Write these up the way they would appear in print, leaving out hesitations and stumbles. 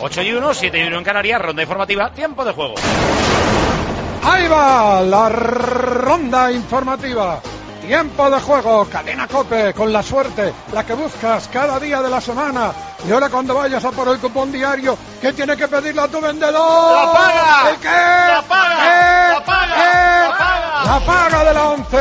8-1, 7-1 en Canarias, ronda informativa, tiempo de juego. Ahí va la ronda informativa. Tiempo de juego, Cadena COPE, con la suerte, la que buscas cada día de la semana. Y ahora cuando vayas a por el cupón diario, ¿qué tiene que pedirle a tu vendedor? ¡La paga! ¿El qué? ¡La paga! ¡La paga! ¡La paga! ¡La paga de la 11!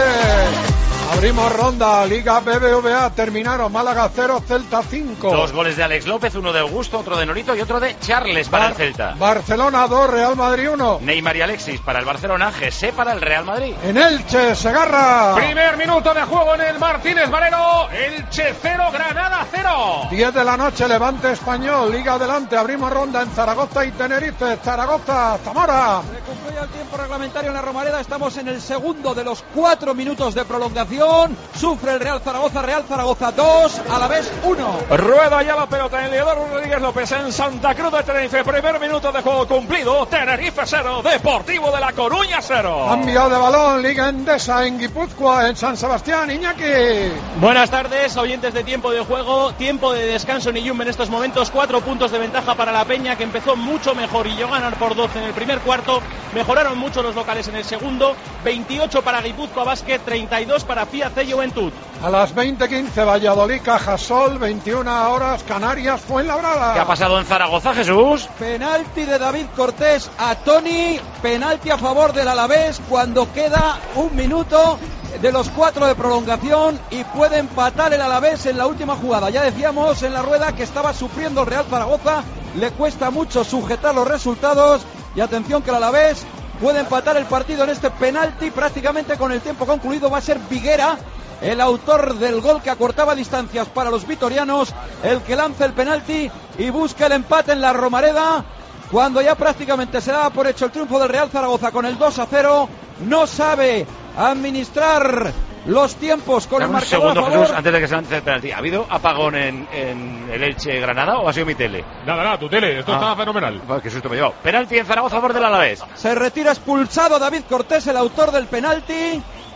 Abrimos ronda, Liga BBVA, terminaron Málaga 0, Celta 5. 2 goles de Alex López, uno de Augusto, otro de Norito y otro de Charles para el Celta. Barcelona 2, Real Madrid 1. Neymar y Alexis para el Barcelona, José para el Real Madrid. En Elche, Segarra. Primer minuto de juego en el Martínez Valero, Elche 0, Granada 0. 10 de la noche, Levante Español, Liga adelante, abrimos ronda en Zaragoza y Tenerife, Zaragoza, Zamora. Se cumplió ya el tiempo reglamentario en la Romareda, estamos en el segundo de los 4 minutos de prolongación. Sufre el Real Zaragoza 2, Alavés 1. Rueda ya la pelota en Leodoro Rodríguez López en Santa Cruz de Tenerife. Primer minuto de juego cumplido. Tenerife 0, Deportivo de La Coruña 0. Cambio de balón, Liga Endesa en Guipúzcoa, en San Sebastián, Iñaki. Buenas tardes, oyentes de tiempo de juego. Tiempo de descanso en Iyumbe en estos momentos. 4 puntos de ventaja para la Peña, que empezó mucho mejor y llegó a ganar por 12 en el primer cuarto. Mejoraron mucho los locales en el segundo. 28 para Guipúzcoa Basket, 32 para Fiat Juventud. A las 20:15 Valladolid, Cajasol, 21 horas Canarias, Fuenlabrada. ¿Qué ha pasado en Zaragoza, Jesús? Penalti de David Cortés a Toni, penalti a favor del Alavés cuando queda 1 minuto de los 4 de prolongación y puede empatar el Alavés en la última jugada. Ya decíamos en la rueda que estaba sufriendo el Real Zaragoza, le cuesta mucho sujetar los resultados y atención que el Alavés puede empatar el partido en este penalti prácticamente con el tiempo concluido. Va a ser Viguera, el autor del gol que acortaba distancias para los vitorianos, el que lanza el penalti y busca el empate en la Romareda, cuando ya prácticamente se daba por hecho el triunfo del Real Zaragoza con el 2-0. No sabe administrar los tiempos con el marcador segundo, a favor. Jesús, antes de que se lance el penalti. ¿Ha habido apagón en el Elche Granada o ha sido mi tele? Nada, tu tele, esto está fenomenal. Qué susto me he llevado. Penalti en Zaragoza a favor del Alavés. Se retira expulsado David Cortés, el autor del penalti.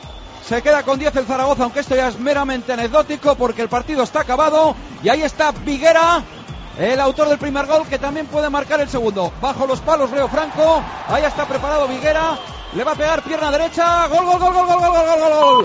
Se queda con 10 el Zaragoza, aunque esto ya es meramente anecdótico porque el partido está acabado. Y ahí está Viguera, el autor del primer gol, que también puede marcar el segundo. Bajo los palos Leo Franco, ahí está preparado Viguera. Le va a pegar pierna derecha. Gol, gol, gol, gol, gol, gol, gol, gol, gol.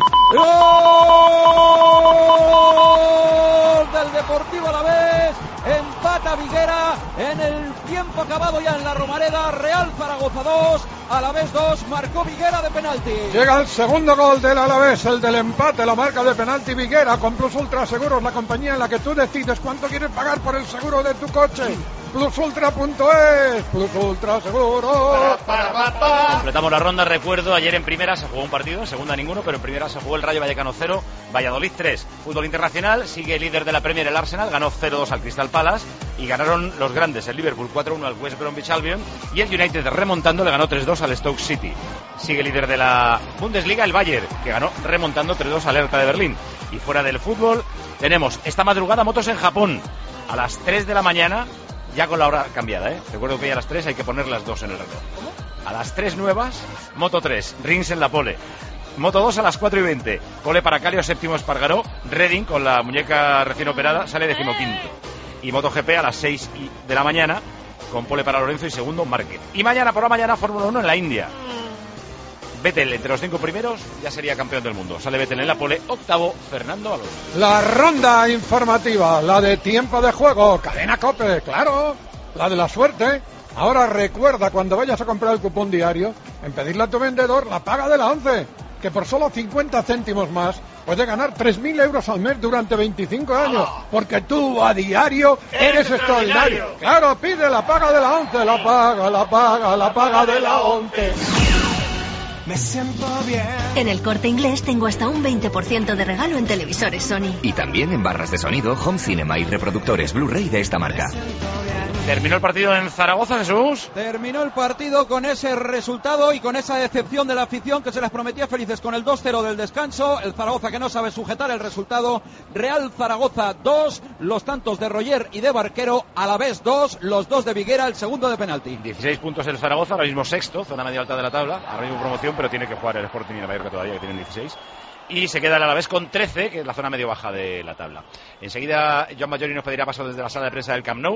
Gol del Deportivo Alavés. Empata Viguera en el tiempo acabado ya en la Romareda. Real Zaragoza 2, Alavés 2. Marcó Viguera de penalti. Llega el segundo gol del Alavés, el del empate, la marca de penalti Viguera con Plus Ultra Seguros, la compañía en la que tú decides cuánto quieres pagar por el seguro de tu coche. Plusultra.es, Plus Ultra Seguro. Completamos la ronda, recuerdo, ayer en primera se jugó un partido, en segunda ninguno, pero en primera se jugó el Rayo Vallecano 0, Valladolid 3. Fútbol internacional, sigue el líder de la Premier, el Arsenal, ganó 0-2 al Crystal Palace y ganaron los grandes, el Liverpool 4-1 al West Bromwich Albion y el United remontando le ganó 3-2 al Stoke City. Sigue el líder de la Bundesliga, el Bayern, que ganó remontando 3-2 al Hertha de Berlín. Y fuera del fútbol tenemos esta madrugada motos en Japón a las 3 de la mañana. Ya con la hora cambiada, Recuerdo que ya a las 3 hay que poner las 2 en el reloj. A las 3 nuevas, Moto 3, Rins en la pole. Moto 2 a las 4:20. Pole para Calio, séptimo Espargaró. Redding, con la muñeca recién operada, sale decimoquinto. Y MotoGP a las 6 de la mañana, con pole para Lorenzo y segundo Márquez. Y mañana por la mañana, Fórmula 1 en la India. Vettel entre los 5 primeros ya sería campeón del mundo. Sale Vettel en la pole, octavo Fernando Alonso. La ronda informativa, la de tiempo de juego, Cadena COPE, claro, la de la suerte. Ahora recuerda, cuando vayas a comprar el cupón diario, en pedirle a tu vendedor la paga de la 11, que por solo 50 céntimos más puede ganar 3.000 euros al mes durante 25 años, porque tú a diario eres extraordinario. Claro, pide la paga de la 11, la paga de la 11. Me siento bien. En El Corte Inglés tengo hasta un 20% de regalo en televisores Sony. Y también en barras de sonido, home cinema y reproductores Blu-ray de esta marca. ¿Terminó el partido en Zaragoza, Jesús? Terminó el partido con ese resultado y con esa decepción de la afición que se las prometía felices con el 2-0 del descanso. El Zaragoza que no sabe sujetar el resultado. Real Zaragoza 2, los tantos de Roger y de Barquero. Alavés 2, los 2 de Viguera, el segundo de penalti. 16 puntos el Zaragoza, ahora mismo sexto, zona media alta de la tabla. Ahora mismo promoción, pero tiene que jugar el Sporting y el Mallorca todavía, que tienen 16. Y se queda el Alavés con 13, que es la zona medio baja de la tabla. Enseguida Joan Majori nos pedirá paso desde la sala de prensa del Camp Nou.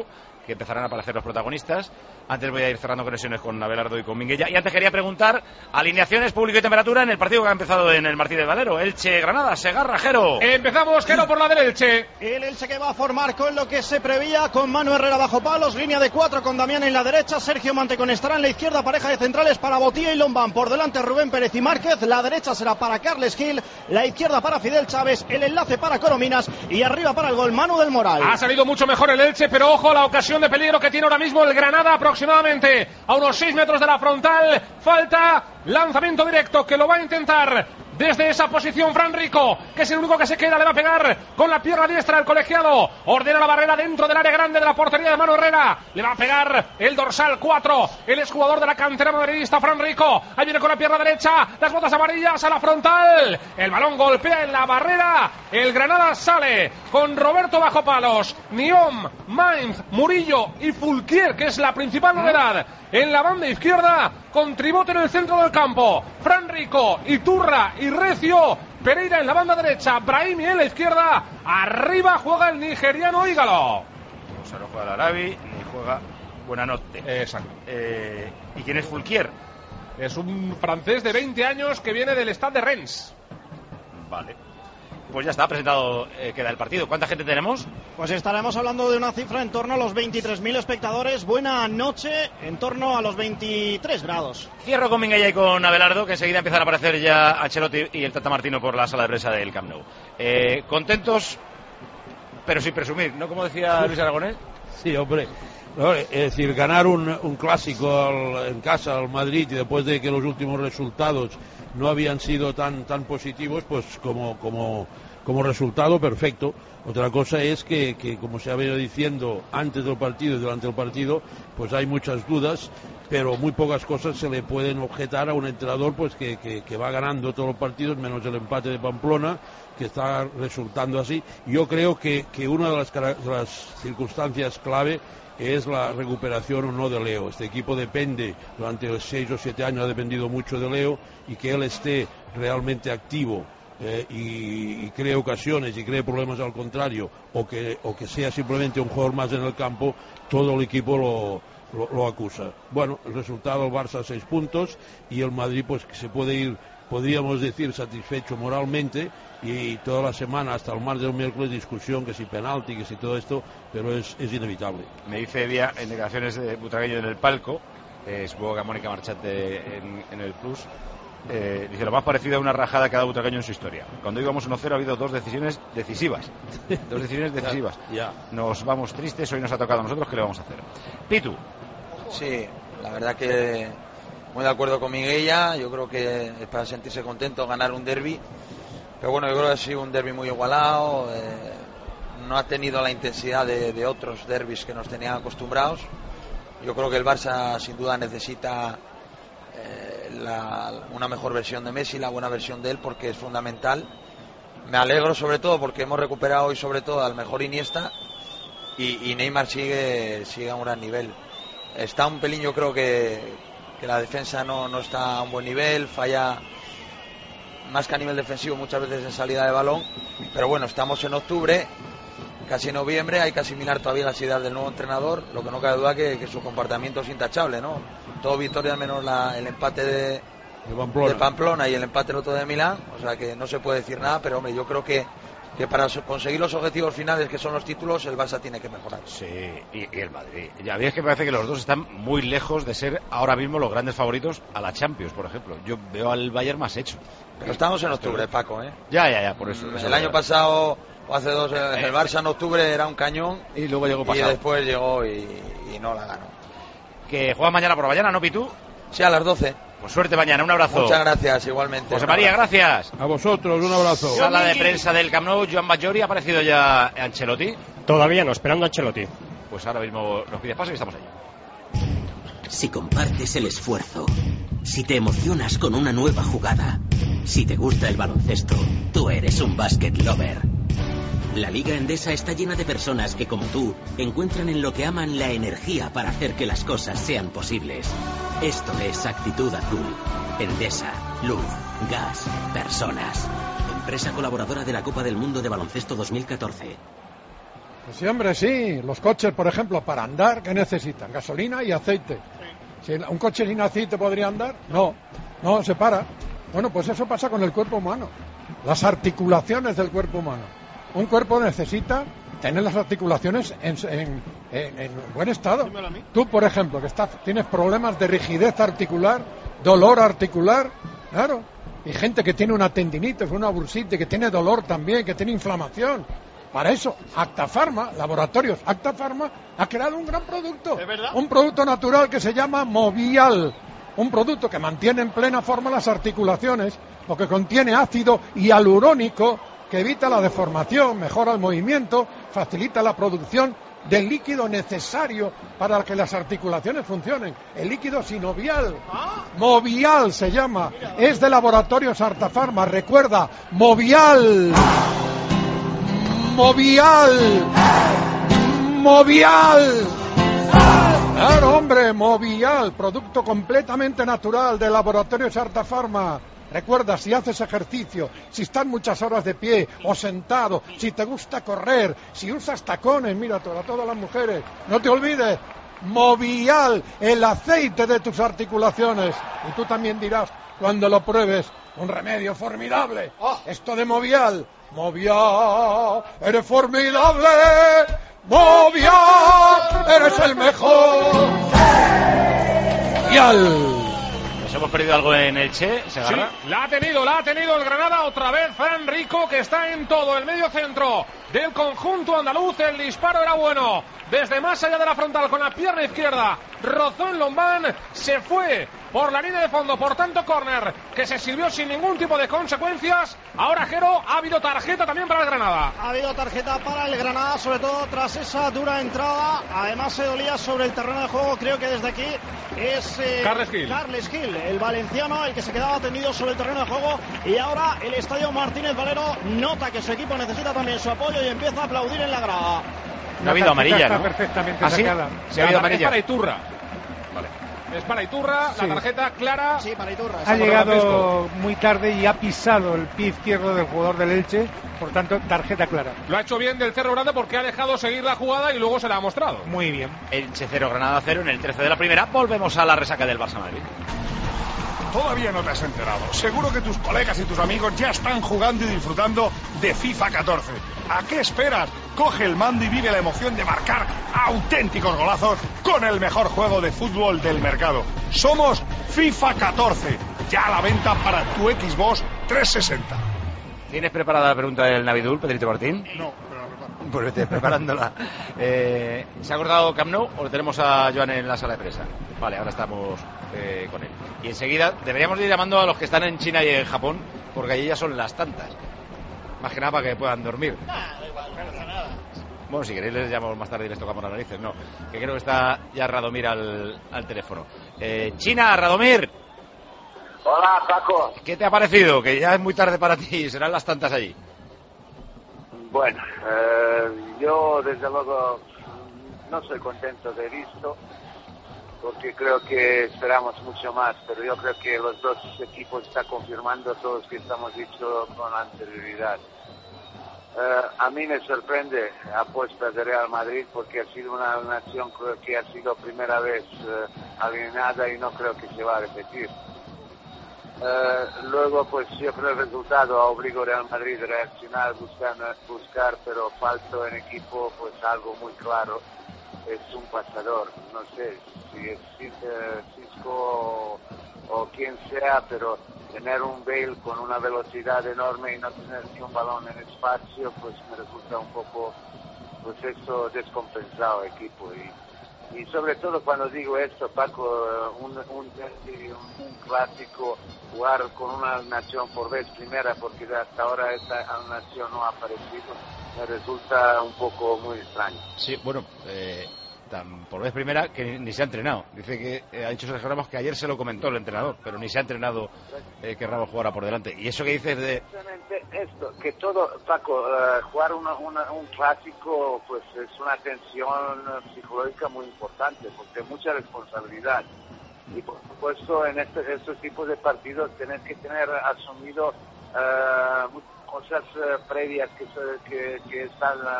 que empezarán a aparecer los protagonistas. Antes voy a ir cerrando conexiones con Abelardo y con Minguella. Y antes quería preguntar, alineaciones, público y temperatura en el partido que ha empezado en el Martínez Valero. Elche-Granada, Segarra, Jero. Empezamos, Jero, por la del Elche. El Elche que va a formar con lo que se preveía, con Manu Herrera bajo palos, línea de 4 con Damián en la derecha, Sergio Mantecón estará en la izquierda, pareja de centrales para Botía y Lombán, por delante Rubén Pérez y Márquez, la derecha será para Carles Gil, la izquierda para Fidel Chávez, el enlace para Corominas y arriba para el gol Manu del Moral. Ha salido mucho mejor el Elche, pero ojo a la ocasión de peligro que tiene ahora mismo el Granada, aproximadamente a unos 6 metros de la frontal. Falta lanzamiento directo que lo va a intentar desde esa posición Fran Rico, que es el único que se queda. Le va a pegar con la pierna diestra el colegiado, ordena la barrera dentro del área grande de la portería de Manu Herrera, le va a pegar el dorsal 4, el exjugador de la cantera madridista Fran Rico. Ahí viene con la pierna derecha, las botas amarillas a la frontal, el balón golpea en la barrera, el Granada sale con Roberto bajo palos, Niom, Mainz, Murillo y Fulquier, que es la principal novedad en la banda izquierda, con Tribote en el centro del campo, Fran Rico, Iturra y Recio, Pereira en la banda derecha, Brahimi en la izquierda, arriba juega el nigeriano Ígalo. O sea, no juega el Arabi ni juega Buenanotte. Exacto. ¿Y quién es Fulquier? Es un francés de 20 años que viene del Stade de Rennes. Vale. Pues ya está, presentado queda el partido. ¿Cuánta gente tenemos? Pues estaremos hablando de una cifra en torno a los 23.000 espectadores. Buena noche, en torno a los 23 grados. Cierro con Minguella y con Abelardo, que enseguida empiezan a aparecer ya Ancelotti y el Tata Martino por la sala de prensa del Camp Nou. Contentos, pero sin presumir, ¿no? Como decía Luis Aragonés. Sí, hombre. No, es decir, ganar un clásico en casa al Madrid y después de que los últimos resultados no habían sido tan positivos, pues como resultado perfecto. Otra cosa es que como se ha venido diciendo antes del partido y durante el partido, pues hay muchas dudas, pero muy pocas cosas se le pueden objetar a un entrenador pues que va ganando todos los partidos, menos el empate de Pamplona, que está resultando así. Yo creo que una de las circunstancias clave es la recuperación o no de Leo. Este equipo depende, durante 6 o 7 años ha dependido mucho de Leo, y que él esté realmente activo y cree ocasiones y cree problemas al contrario, o que sea simplemente un jugador más en el campo, todo el equipo lo acusa. Bueno, el resultado, el Barça 6 puntos y el Madrid pues que se puede ir, podríamos decir, satisfecho moralmente, y toda la semana hasta el martes del miércoles discusión, que si penalti, que si todo esto, pero es inevitable. Me dice Díaz en declaraciones de Butragueño en el palco, supongo que a Mónica Marchante en el Plus, dice lo más parecido a una rajada que ha dado Butragueño en su historia. Cuando íbamos 1-0 ha habido dos decisiones decisivas. Ya. Nos vamos tristes, hoy nos ha tocado a nosotros, ¿qué le vamos a hacer? Pitu. Sí, la verdad que muy de acuerdo con Minguella. Yo creo que es para sentirse contento ganar un derbi, pero bueno, yo creo que ha sido un derbi muy igualado, no ha tenido la intensidad de otros derbis que nos tenían acostumbrados. Yo creo que el Barça sin duda necesita una mejor versión de Messi, la buena versión de él, porque es fundamental. Me alegro sobre todo porque hemos recuperado hoy sobre todo al mejor Iniesta, y Neymar sigue a un gran nivel. Está un pelín, yo creo que la defensa no está a un buen nivel, falla más que a nivel defensivo muchas veces en salida de balón, pero bueno, estamos en octubre, casi noviembre, hay que asimilar todavía las ideas del nuevo entrenador. Lo que no cabe duda que su comportamiento es intachable, ¿no? Todo victoria menos el empate de Pamplona y el empate el otro de Milán, o sea que no se puede decir nada, pero hombre, yo creo que para conseguir los objetivos finales, que son los títulos, el Barça tiene que mejorar. Sí, y el Madrid. Ya ves que parece que los dos están muy lejos de ser ahora mismo los grandes favoritos a la Champions, por ejemplo. Yo veo al Bayern más hecho. Pero estamos en octubre, Paco, ¿eh? Ya, por eso. El año pasado, o hace 2, el Barça en octubre era un cañón. Y luego llegó pasado. Y después llegó y no la ganó. Que juegas mañana por mañana, ¿no, Pitu? Sí, a las 12. Pues suerte mañana, un abrazo. Muchas gracias, igualmente. José María, gracias. A vosotros, un abrazo. Sala de prensa del Camp Nou, Joan Bajori, ¿ha aparecido ya Ancelotti? Todavía no, esperando a Ancelotti. Pues ahora mismo nos pide paso y estamos allí. Si compartes el esfuerzo, si te emocionas con una nueva jugada, si te gusta el baloncesto, tú eres un basket lover. La Liga Endesa está llena de personas que, como tú, encuentran en lo que aman la energía para hacer que las cosas sean posibles. Esto es Actitud Azul. Endesa, luz, gas, personas. Empresa colaboradora de la Copa del Mundo de Baloncesto 2014. Pues sí, hombre, sí. Los coches, por ejemplo, para andar, ¿qué necesitan? Gasolina y aceite. Si un coche sin aceite podría andar, no, se para. Bueno, pues eso pasa con el cuerpo humano. Las articulaciones del cuerpo humano. Un cuerpo necesita tener las articulaciones en buen estado. Tú, por ejemplo, que tienes problemas de rigidez articular, dolor articular, claro. Y gente que tiene una tendinitis, una bursitis, que tiene dolor también, que tiene inflamación. Para eso, Acta Pharma, Laboratorios Acta Pharma, ha creado un gran producto. ¿Es verdad? Un producto natural que se llama Movial. Un producto que mantiene en plena forma las articulaciones, porque contiene ácido hialurónico que evita la deformación, mejora el movimiento, facilita la producción del líquido necesario para que las articulaciones funcionen. El líquido sinovial. Movial se llama. Es de Laboratorios Acta Pharma. Recuerda, Movial. Movial. Movial. Claro, hombre, Movial, producto completamente natural de Laboratorios Acta Pharma. Recuerda, si haces ejercicio, si estás muchas horas de pie o sentado, si te gusta correr, si usas tacones, mira, a todas las mujeres, no te olvides, Movial, el aceite de tus articulaciones. Y tú también dirás, cuando lo pruebes, un remedio formidable. Esto de Movial. Movial, eres formidable. Movial, eres el mejor. Movial. Nos hemos perdido algo en el Che, se agarra. Sí, la ha tenido el Granada otra vez. Fran Rico, que está en todo el medio centro del conjunto andaluz. El disparo era bueno. Desde más allá de la frontal con la pierna izquierda, rozó en Lombán, se fue por la línea de fondo, por tanto córner que se sirvió sin ningún tipo de consecuencias. Ahora, Jero, ha habido tarjeta también para el Granada. Ha habido tarjeta para el Granada, sobre todo tras esa dura entrada. Además se dolía sobre el terreno de juego, creo que desde aquí es Carles Gil, el valenciano, el que se quedaba tendido sobre el terreno de juego. Y ahora el Estadio Martínez Valero nota que su equipo necesita también su apoyo y empieza a aplaudir en la grada. No ha habido amarilla, está ¿no? perfectamente ¿Ah, sí? sacada. Sí, ha habido amarilla. Es para Iturra. Vale. Es para Iturra, Sí. la tarjeta clara. Sí, para Iturra. Ha llegado muy tarde y ha pisado el pie izquierdo del jugador del Elche, por tanto, tarjeta clara. Lo ha hecho bien del Cerro Grande porque ha dejado seguir la jugada y luego se la ha mostrado. Muy bien. Elche 0, Granada 0 en el 13 de la primera. Volvemos a la resaca del Barça Madrid. Todavía no te has enterado. Seguro que tus colegas y tus amigos ya están jugando y disfrutando de FIFA 14. ¿A qué esperas? Coge el mando y vive la emoción de marcar auténticos golazos con el mejor juego de fútbol del mercado. Somos FIFA 14. Ya a la venta para tu Xbox 360. ¿Tienes preparada la pregunta del Navidul, Pedrito Martín? No, pero la preparo. Pues vete preparándola. ¿Se ha acordado Camp Nou o tenemos a Joan en la sala de prensa? Vale, ahora estamos con él. Y enseguida deberíamos ir llamando a los que están en China y en Japón, porque allí ya son las tantas. Más que nada para que puedan dormir. Bueno, si queréis les llamamos más tarde y les tocamos las narices. No, que creo que está ya Radomir al teléfono. China, Radomir. Hola, Paco. ¿Qué te ha parecido? Que ya es muy tarde para ti, serán las tantas allí. Bueno, yo desde luego no soy contento de visto, porque creo que esperamos mucho más, pero yo creo que los dos equipos están confirmando todo lo que estamos dicho con anterioridad. A mí me sorprende apuesta de Real Madrid porque ha sido una nación que ha sido primera vez alienada y no creo que se va a repetir. Luego pues yo creo el resultado obligó a Real Madrid a reaccionar, buscar, pero faltó en equipo pues algo muy claro, es un pasador, no sé si es Cisco o quien sea, pero tener un Bale con una velocidad enorme y no tener ni un balón en espacio pues me resulta un poco pues eso descompensado equipo y sobre todo cuando digo esto, Paco, un clásico, jugar con una nación por vez primera, porque hasta ahora esta nación no ha aparecido, me resulta un poco muy extraño. Sí, bueno, por vez primera que ni se ha entrenado. Dice que ha dicho Sergio Ramos que ayer se lo comentó el entrenador, pero ni se ha entrenado que Ramos jugara por delante. Y eso que dices de... Esto, que todo, Paco, jugar un clásico pues es una tensión psicológica muy importante, porque hay mucha responsabilidad. Y por supuesto en estos tipos de partidos tenés que tener asumido cosas previas que están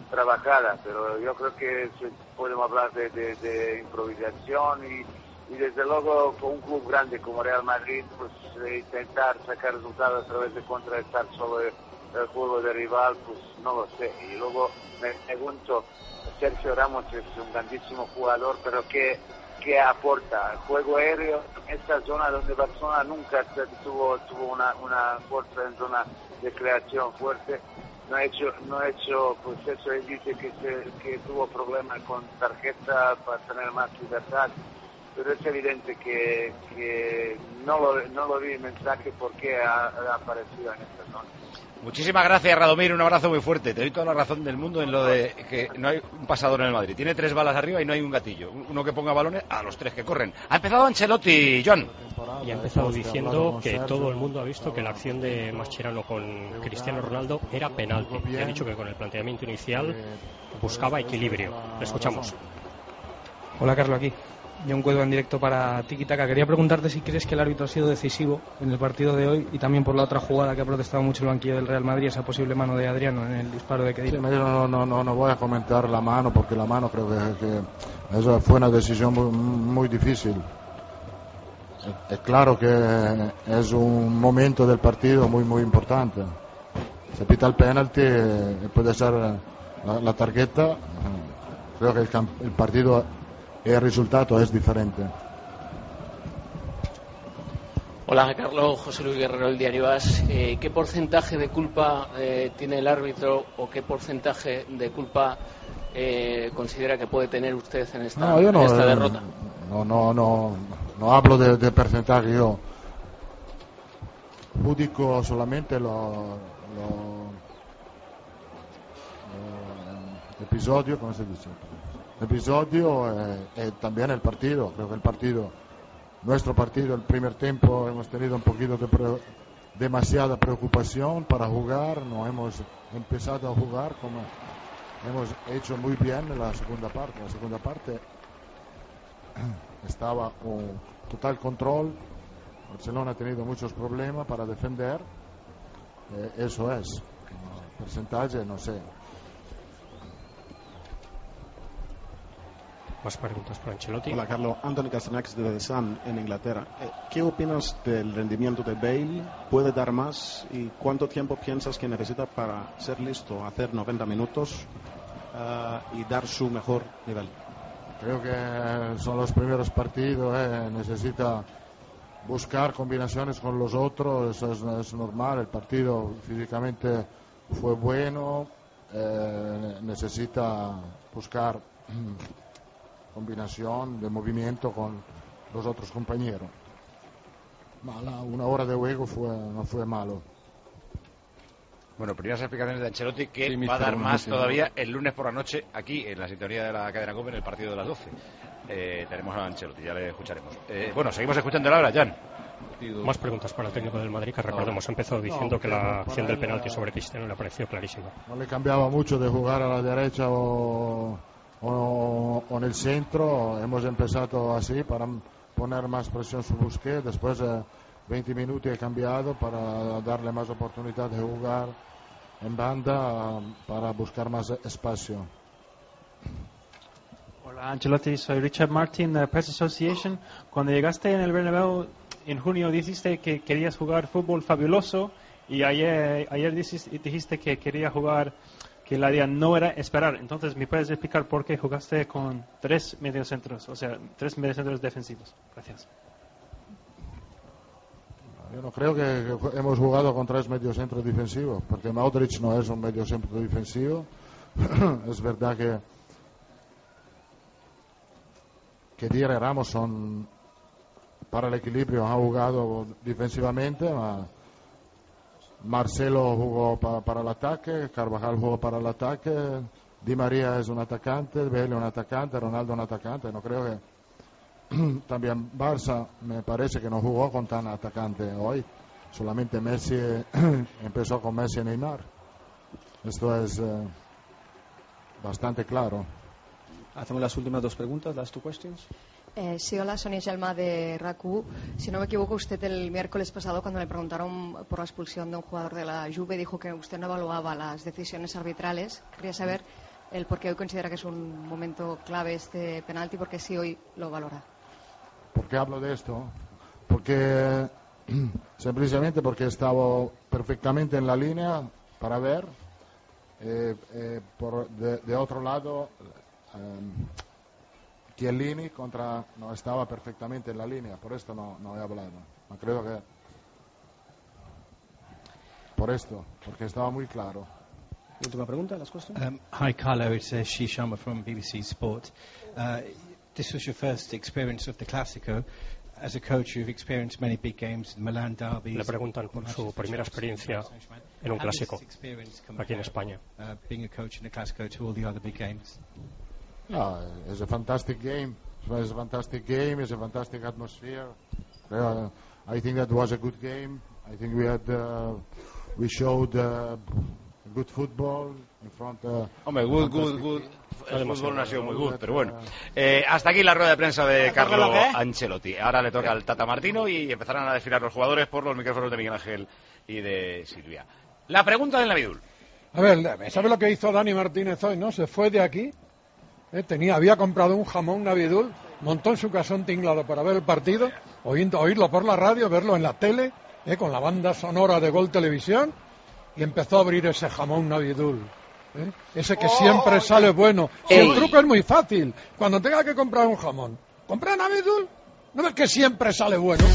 trabajada, pero yo creo que podemos hablar de improvisación y desde luego con un club grande como Real Madrid, pues intentar sacar resultados a través de contrarrestar solo el juego de rival, pues no lo sé. Y luego me pregunto, Sergio Ramos es un grandísimo jugador, pero ¿qué aporta? El juego aéreo, esta zona donde Barcelona nunca tuvo una fuerza en zona de creación fuerte. No ha hecho, pues eso, él dice que tuvo problemas con tarjeta para tener más libertad, pero es evidente que no lo vi el mensaje porque ha aparecido en esta zona. Muchísimas gracias, Radomir, un abrazo muy fuerte. Te doy toda la razón del mundo en lo de que no hay un pasador en el Madrid. Tiene 3 balas arriba y no hay un gatillo. Uno que ponga balones a los 3 que corren. Ha empezado Ancelotti, John. Y ha empezado diciendo que todo el mundo ha visto que la acción de Mascherano con Cristiano Ronaldo era penalti. Y ha dicho que con el planteamiento inicial buscaba equilibrio. Le escuchamos. Hola, Carlos, aquí. John Cueto en directo para Tiki Taka. Quería preguntarte si crees que el árbitro ha sido decisivo en el partido de hoy y también por la otra jugada que ha protestado mucho el banquillo del Real Madrid, esa posible mano de Adriano en el disparo de Khedira. Sí, yo no voy a comentar la mano porque la mano creo que eso fue una decisión muy difícil. Es claro que es un momento del partido muy importante. Se pita el penalti, puede ser la tarjeta. Creo que el partido y el resultado es diferente. Hola, Carlos, José Luis Guerrero, el diario AS. ¿Qué porcentaje de culpa tiene el árbitro o qué porcentaje de culpa considera que puede tener usted en esta derrota? No hablo de porcentaje, yo judico solamente los episodios, ¿cómo se dice? Episodio también el partido. Creo que nuestro partido, el primer tiempo hemos tenido un poquito de demasiada preocupación para jugar, no hemos empezado a jugar como hemos hecho muy bien en la segunda parte. La segunda parte estaba un total control, Barcelona ha tenido muchos problemas para defender, eso es, porcentaje no sé. Más preguntas para Ancelotti. Hola, Carlos. Anthony Castanex de The Sun en Inglaterra. ¿Qué opinas del rendimiento de Bale? ¿Puede dar más? ¿Y cuánto tiempo piensas que necesita para ser listo, hacer 90 minutos y dar su mejor nivel? Creo que son los primeros partidos, necesita buscar combinaciones con los otros, eso es normal. El partido físicamente fue bueno, necesita buscar combinación de movimiento con los otros compañeros. Una hora de juego no fue malo. Bueno, primeras explicaciones de Ancelotti que va a dar más todavía el lunes por la noche aquí en la sintonía de la cadena COPE en el partido de las 12. Tenemos a Ancelotti, ya le escucharemos. Bueno, seguimos escuchando ahora, Jan. Más preguntas para el técnico del Madrid, que recordemos, ha empezado diciendo que la acción del penalti sobre Cristiano le pareció clarísima. No le cambiaba mucho de jugar a la derecha o en el centro. Hemos empezado así para poner más presión sobre Busquets. Después 20 minutos he cambiado para darle más oportunidad de jugar en banda para buscar más espacio. Hola, Ancelotti, soy Richard Martin de Press Association. Cuando llegaste en el Bernabéu en junio dijiste que querías jugar fútbol fabuloso y ayer dijiste que quería jugar, que la idea no era esperar. Entonces, ¿me puedes explicar por qué jugaste con 3 mediocentros, o sea, 3 mediocentros defensivos? Gracias. Yo no creo que hemos jugado con 3 mediocentros defensivos, porque Modric no es un mediocentro defensivo. Es verdad que Khedira y Ramos son para el equilibrio, han jugado defensivamente, Marcelo jugó para el ataque, Carvajal jugó para el ataque, Di María es un atacante, Bale un atacante, Ronaldo un atacante. No creo que también Barça me parece que no jugó con tan atacante hoy, solamente Messi empezó con Messi y Neymar. Esto es bastante claro. Hacemos las últimas 2 preguntas, las 2 questions. Sí, hola, Sonia Gelma de RAC1. Si no me equivoco, usted el miércoles pasado, cuando le preguntaron por la expulsión de un jugador de la Juve, dijo que usted no evaluaba las decisiones arbitrales. Quería saber el por qué hoy considera que es un momento clave este penalti, porque sí hoy lo valora. ¿Por qué hablo de esto? Porque semplicemente porque estaba perfectamente en la línea para ver. De otro lado, Chiellini no estaba perfectamente en la línea, por esto no he hablado. No creo que por esto, porque estaba muy claro. Última pregunta, las questions. Hi Carlo, it's Shi Sharma from BBC Sport. This was your first experience of the Clásico. As a coach, you've experienced many big games, Milan derbies. Le preguntan por su primera experiencia en un clásico aquí en España. Being a coach in the Clásico to all the other big games. It's a fantastic game. It's a fantastic game. It's a fantastic atmosphere. I think that was a good game. I think we showed good football in front. Hombre, good. El fútbol no ha sido muy good, pero bueno. Hasta aquí la rueda de prensa de Carlo Ancelotti. Ahora le toca al Tata Martino y empezarán a desfilar los jugadores por los micrófonos de Miguel Ángel y de Silvia. La pregunta del Navidul. A ver, ¿sabe lo que hizo Dani Martínez hoy, no? Se fue de aquí. Había comprado un jamón Navidul, montó en su casón tinglado para ver el partido, oírlo por la radio, verlo en la tele, con la banda sonora de Gol Televisión, y empezó a abrir ese jamón Navidul. Ese que siempre sale bueno. Si el truco es muy fácil. Cuando tenga que comprar un jamón, compra Navidul. ¿No ves que siempre sale bueno?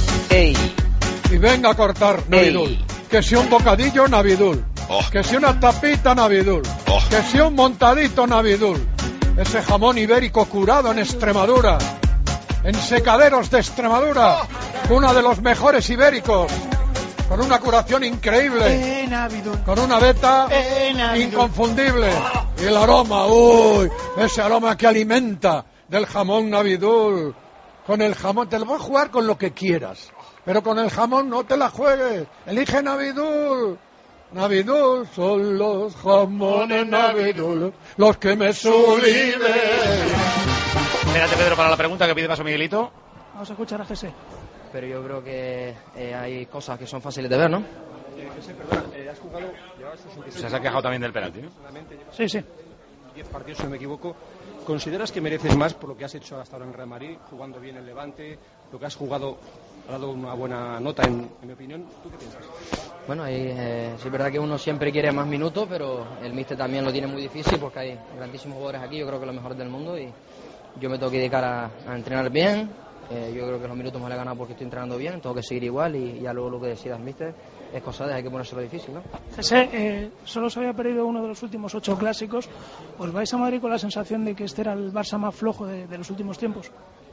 Y venga a cortar Navidul. Que si un bocadillo Navidul. Que si una tapita Navidul. Que si un montadito Navidul. Ese jamón ibérico curado en Extremadura, en secaderos de Extremadura, uno de los mejores ibéricos, con una curación increíble, con una veta inconfundible, y el aroma, ese aroma que alimenta del jamón Navidul. Con el jamón te lo vas a jugar con lo que quieras, pero con el jamón no te la juegues. Elige Navidul. Navidul, son los jamones Navidul los que me sublimen. Espérate, Pedro, para la pregunta que pide paso Miguelito. Vamos a escuchar a José. Pero yo creo que hay cosas que son fáciles de ver, ¿no? José, perdona, has jugado... Se ha quejado también del penalti, ¿no? Sí. 10 partidos, si no me equivoco. ¿Consideras que mereces más por lo que has hecho hasta ahora en Real Madrid, jugando bien el Levante, lo que has jugado ha dado una buena nota, en mi opinión? ¿Tú qué piensas? Bueno, sí es verdad que uno siempre quiere más minutos, pero el míster también lo tiene muy difícil porque hay grandísimos jugadores aquí, yo creo que los mejores del mundo, y yo me tengo que dedicar a entrenar bien. Yo creo que los minutos me los he ganado porque estoy entrenando bien, tengo que seguir igual, y ya luego lo que decida el míster es cosa de hay que ponérselo difícil, ¿no? José, solo se había perdido uno de los últimos 8 clásicos. ¿Os vais a Madrid con la sensación de que este era el Barça más flojo de los últimos tiempos?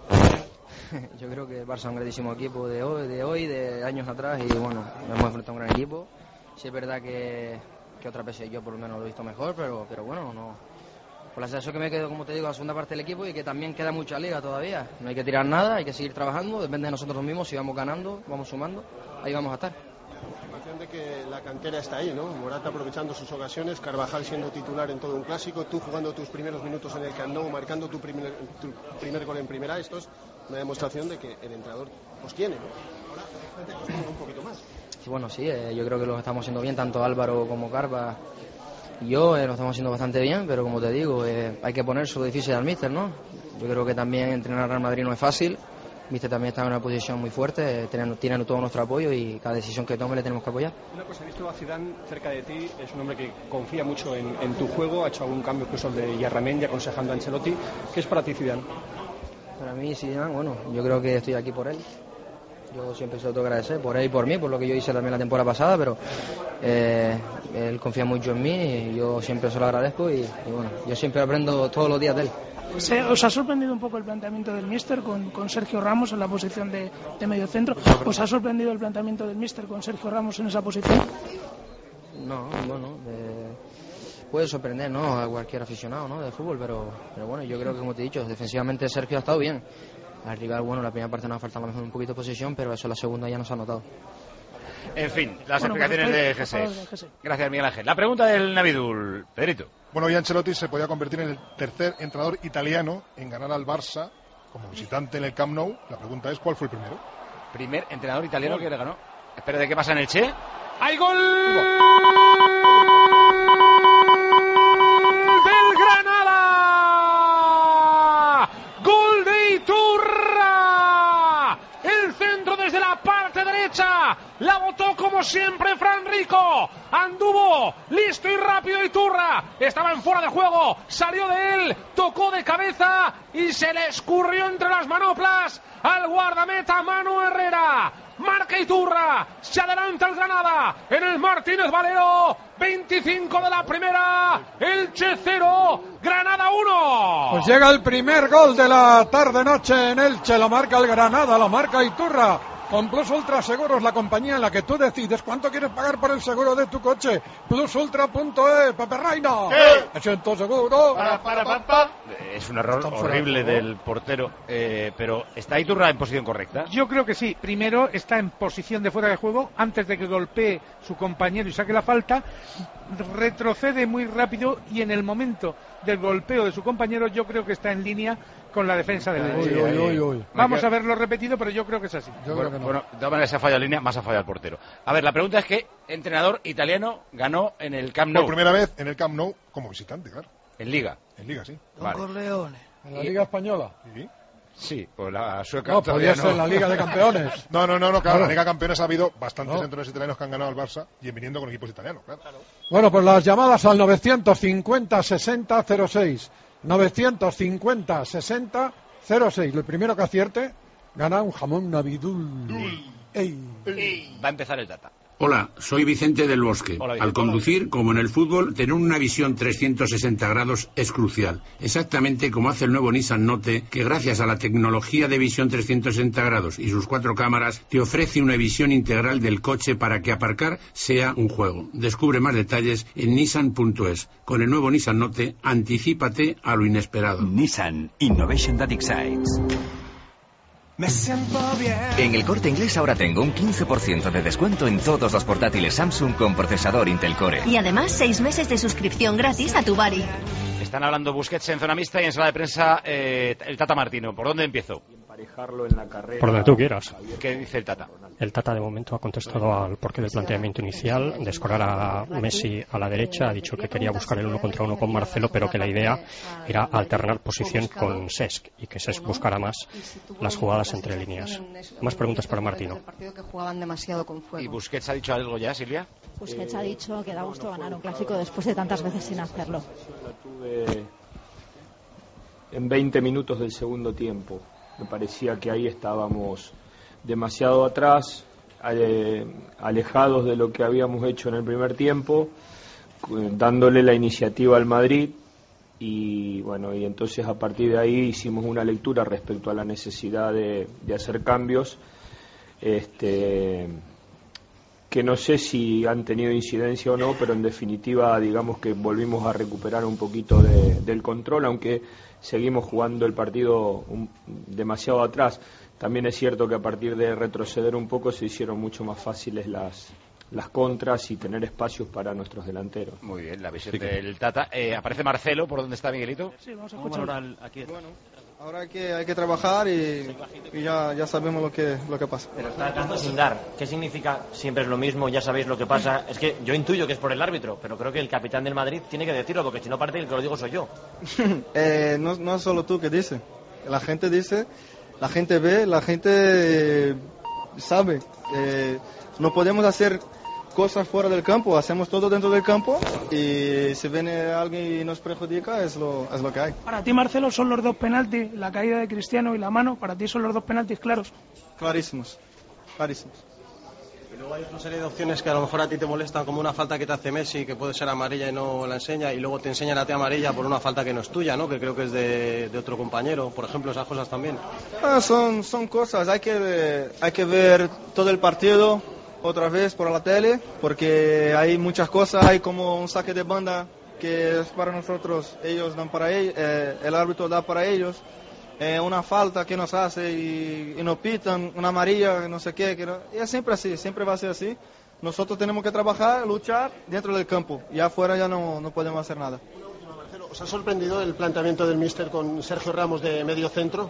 Yo creo que el Barça es un grandísimo equipo de hoy, de años atrás, y bueno, hemos enfrentado a un gran equipo. Sí es verdad que otras veces yo por lo menos lo he visto mejor, pero bueno, no. Por la sensación que me quedo, como te digo, la segunda parte del equipo, y que también queda mucha liga todavía. No hay que tirar nada, hay que seguir trabajando, depende de nosotros mismos. Si vamos ganando, vamos sumando, ahí vamos a estar. De que la cantera está ahí, ¿no? Morata aprovechando sus ocasiones, Carvajal siendo titular en todo un clásico, tú jugando tus primeros minutos en el Camp Nou, marcando tu primer gol en primera. Esto es una demostración de que el entrenador os tiene, ¿no? Ahora hace costumbre un poquito más. Sí, bueno, sí, yo creo que lo estamos haciendo bien, tanto Álvaro como Carva y yo, lo estamos haciendo bastante bien, pero como te digo, hay que ponerse lo difícil al míster, ¿no? Yo creo que también entrenar al Real Madrid no es fácil. Míster también está en una posición muy fuerte, tiene todo nuestro apoyo, y cada decisión que tome le tenemos que apoyar. Una cosa, he visto a Zidane cerca de ti, es un hombre que confía mucho en tu juego, ha hecho algún cambio incluso el de Yarramendi aconsejando a Ancelotti. ¿Qué es para ti Zidane? Para mí Zidane, bueno, yo creo que estoy aquí por él. Yo siempre se lo tengo que agradecer, por él y por mí, por lo que yo hice también la temporada pasada, pero él confía mucho en mí y yo siempre se lo agradezco, y bueno, yo siempre aprendo todos los días de él. ¿Os ha sorprendido un poco el planteamiento del míster con Sergio Ramos en la posición de medio centro? ¿Os ha sorprendido el planteamiento del míster con Sergio Ramos en esa posición? No, bueno, puede sorprender, ¿no?, a cualquier aficionado, ¿no?, de fútbol, pero bueno, yo creo que, como te he dicho, defensivamente Sergio ha estado bien. Al rival, bueno, la primera parte nos ha faltado a lo mejor un poquito de posesión, pero eso la segunda ya nos ha notado. En fin, las explicaciones de José. Gracias, Miguel Ángel. La pregunta del Navidul, Pedrito. Bueno, hoy Ancelotti se podía convertir en el tercer entrenador italiano en ganar al Barça como visitante en el Camp Nou. La pregunta es, ¿cuál fue el primero? Primer entrenador italiano que le ganó. Espera, ¿de qué pasa en el Che? ¡Hay gol! ¡Del Granada! derecha. La botó como siempre Fran Rico. Anduvo listo y rápido Iturra. Estaba en fuera de juego. Salió de él. Tocó de cabeza y se le escurrió entre las manoplas al guardameta Manu Herrera. Marca Iturra, se adelanta el Granada en el Martínez Valero. 25 de la primera, Elche 0, Granada 1. Pues llega el primer gol de la tarde-noche en Elche, lo marca el Granada, lo marca Iturra. Con Plus Ultra Seguros, la compañía en la que tú decides cuánto quieres pagar por el seguro de tu coche. Plusultra.es, Pepe Reina. Me siento seguro. Es un error horrible del portero, pero ¿está Iturra en posición correcta? Yo creo que sí. Primero está en posición de fuera de juego, antes de que golpee su compañero y saque la falta. Retrocede muy rápido y en el momento del golpeo de su compañero yo creo que está en línea con la defensa del Elche. Vamos a verlo repetido, pero yo creo que es así. Bueno, de todas maneras se ha fallado en línea, más ha fallado el portero. A ver, la pregunta es ¿qué entrenador italiano ganó en el Camp Nou? Por primera vez en el Camp Nou como visitante, claro. En Liga. En Liga, sí. Vale. Corleone. ¿En la Liga Española? Sí. Sí, pues la sueca. No, podría ser en la Liga de Campeones. No, claro, en la Liga de Campeones ha habido bastantes entrenadores italianos que han ganado al Barça y viniendo con equipos italianos, claro. Bueno, pues las llamadas al 950-60-06. 950-60-06. El primero que acierte gana un jamón navidul. Va a empezar el Tata. Hola, soy Vicente del Bosque. Hola, Vicente. Al conducir, como en el fútbol, tener una visión 360 grados es crucial. Exactamente como hace el nuevo Nissan Note, que gracias a la tecnología de visión 360 grados y sus 4 cámaras, te ofrece una visión integral del coche para que aparcar sea un juego. Descubre más detalles en nissan.es. Con el nuevo Nissan Note, anticípate a lo inesperado. Nissan Innovation That Excites. Me siento bien. En el Corte Inglés ahora tengo un 15% de descuento en todos los portátiles Samsung con procesador Intel Core. Y además 6 meses de suscripción gratis a tu Bari. Están hablando Busquets en zona mixta y en sala de prensa el Tata Martino. ¿Por dónde empiezo? Emparejarlo en la carrera. Por donde tú quieras. ¿Qué dice el Tata? El Tata de momento ha contestado al porqué del planteamiento inicial, de escorar a Messi a la derecha, ha dicho que quería buscar el 1 contra 1 con Marcelo, pero que la idea era alternar posición con Cesc y que Cesc buscara más las jugadas entre líneas. Más preguntas para Martino. ¿Y Busquets ha dicho algo ya, Silvia? Busquets ha dicho que da gusto ganar un clásico después de tantas veces sin hacerlo. La tuve en 20 minutos del segundo tiempo. Me parecía que ahí estábamos demasiado atrás, alejados de lo que habíamos hecho en el primer tiempo, dándole la iniciativa al Madrid y bueno, y entonces a partir de ahí hicimos una lectura respecto a la necesidad de hacer cambios, que no sé si han tenido incidencia o no, pero en definitiva digamos que volvimos a recuperar un poquito del control, aunque seguimos jugando el partido demasiado atrás. También es cierto que a partir de retroceder un poco se hicieron mucho más fáciles las contras y tener espacios para nuestros delanteros. Muy bien, la visión del Tata. ¿Aparece Marcelo? ¿Por dónde está Miguelito? Sí, vamos a escuchar. Bueno, ahora hay que trabajar y ya sabemos lo que pasa. Pero está dando sin dar. ¿Qué significa? Siempre es lo mismo, ya sabéis lo que pasa. Es que yo intuyo que es por el árbitro, pero creo que el capitán del Madrid tiene que decirlo, porque si no parte el que lo digo soy yo. No es solo tú que dices. La gente dice, la gente ve, la gente sabe. No podemos hacer cosas fuera del campo, hacemos todo dentro del campo y si viene alguien y nos perjudica es lo que hay. Para ti, Marcelo, son los dos penaltis, la caída de Cristiano y la mano, para ti son los dos penaltis claros. Clarísimos. Y luego hay otra serie de opciones que a lo mejor a ti te molestan, como una falta que te hace Messi, que puede ser amarilla y no la enseña, y luego te enseñan a ti amarilla por una falta que no es tuya, ¿no? Que creo que es de otro compañero, por ejemplo, esas cosas también. Son cosas, hay que ver todo el partido otra vez por la tele, porque hay muchas cosas, hay como un saque de banda que es para nosotros, ellos dan para ellos, el árbitro da para ellos, una falta que nos hace y nos pitan, una amarilla, no sé qué, y es siempre así, siempre va a ser así. Nosotros tenemos que trabajar, luchar dentro del campo, y afuera ya no podemos hacer nada. Marcelo, ¿os ha sorprendido el planteamiento del míster con Sergio Ramos de medio centro?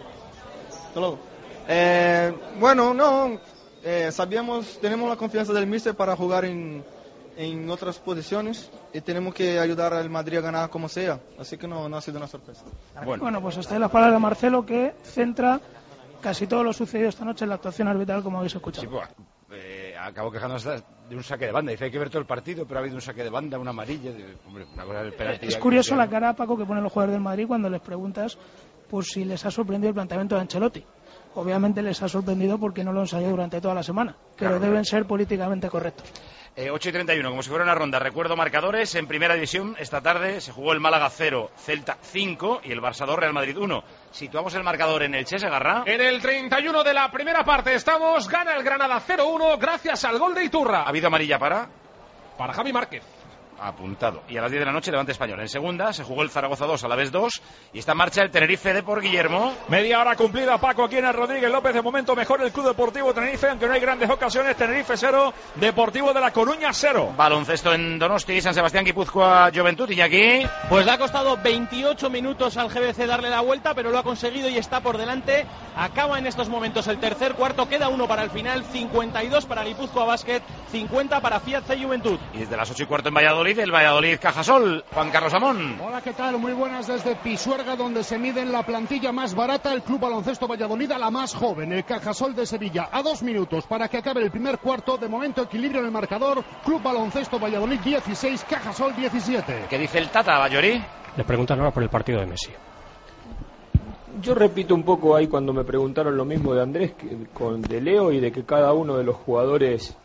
Bueno, no. Sabíamos, tenemos la confianza del míster para jugar en otras posiciones y tenemos que ayudar al Madrid a ganar como sea, así que no ha sido una sorpresa. Bueno, pues hasta ahí la palabra de Marcelo, que centra casi todo lo sucedido esta noche en la actuación arbitral, como habéis escuchado. Sí, acabó quejándose de un saque de banda. Dice, hay que ver todo el partido, pero ha habido un saque de banda, una amarilla. Hombre, una cosa del penalti. Es curioso la cara, Paco, que ponen los jugadores del Madrid cuando les preguntas por si les ha sorprendido el planteamiento de Ancelotti. Obviamente les ha sorprendido porque no lo han ensayado durante toda la semana, pero deben ser políticamente correctos. 8:31, como si fuera una ronda. Recuerdo marcadores. En primera división, esta tarde se jugó el Málaga 0, Celta 5 y el Barça 2, Real Madrid 1. Situamos el marcador en el Che Segarra. En el 31 de la primera parte estamos. Gana el Granada 0-1 gracias al gol de Iturra. ¿Ha habido amarilla para Javi Márquez? Apuntado. Y a las 10 de la noche, Levante Español. En segunda se jugó el Zaragoza 2, Alavés 2. Y está en marcha el Tenerife de por Guillermo. Media hora cumplida, Paco, aquí en el Rodríguez López. De momento mejor el Club Deportivo Tenerife, aunque no hay grandes ocasiones. Tenerife 0, Deportivo de La Coruña 0. Baloncesto en Donosti, San Sebastián, Guipúzcoa, Juventud. Y aquí pues le ha costado 28 minutos al GBC darle la vuelta, pero lo ha conseguido y está por delante. Acaba en estos momentos el tercer cuarto, queda uno para el final. 52 para Guipúzcoa Basket, 50 para Fiat C Juventud. Y desde las 8:15 en Valladolid, el Valladolid Cajasol, Juan Carlos Amón. Hola, ¿qué tal? Muy buenas desde Pisuerga, donde se mide en la plantilla más barata el Club Baloncesto Valladolid a la más joven, el Cajasol de Sevilla. A 2 minutos para que acabe el primer cuarto. De momento equilibrio en el marcador. Club Baloncesto Valladolid 16, Cajasol 17. ¿Qué dice el Tata, Ballori? Le preguntan ahora por el partido de Messi. Yo repito un poco ahí cuando me preguntaron lo mismo de Andrés, de Leo, y de que cada uno de los jugadores,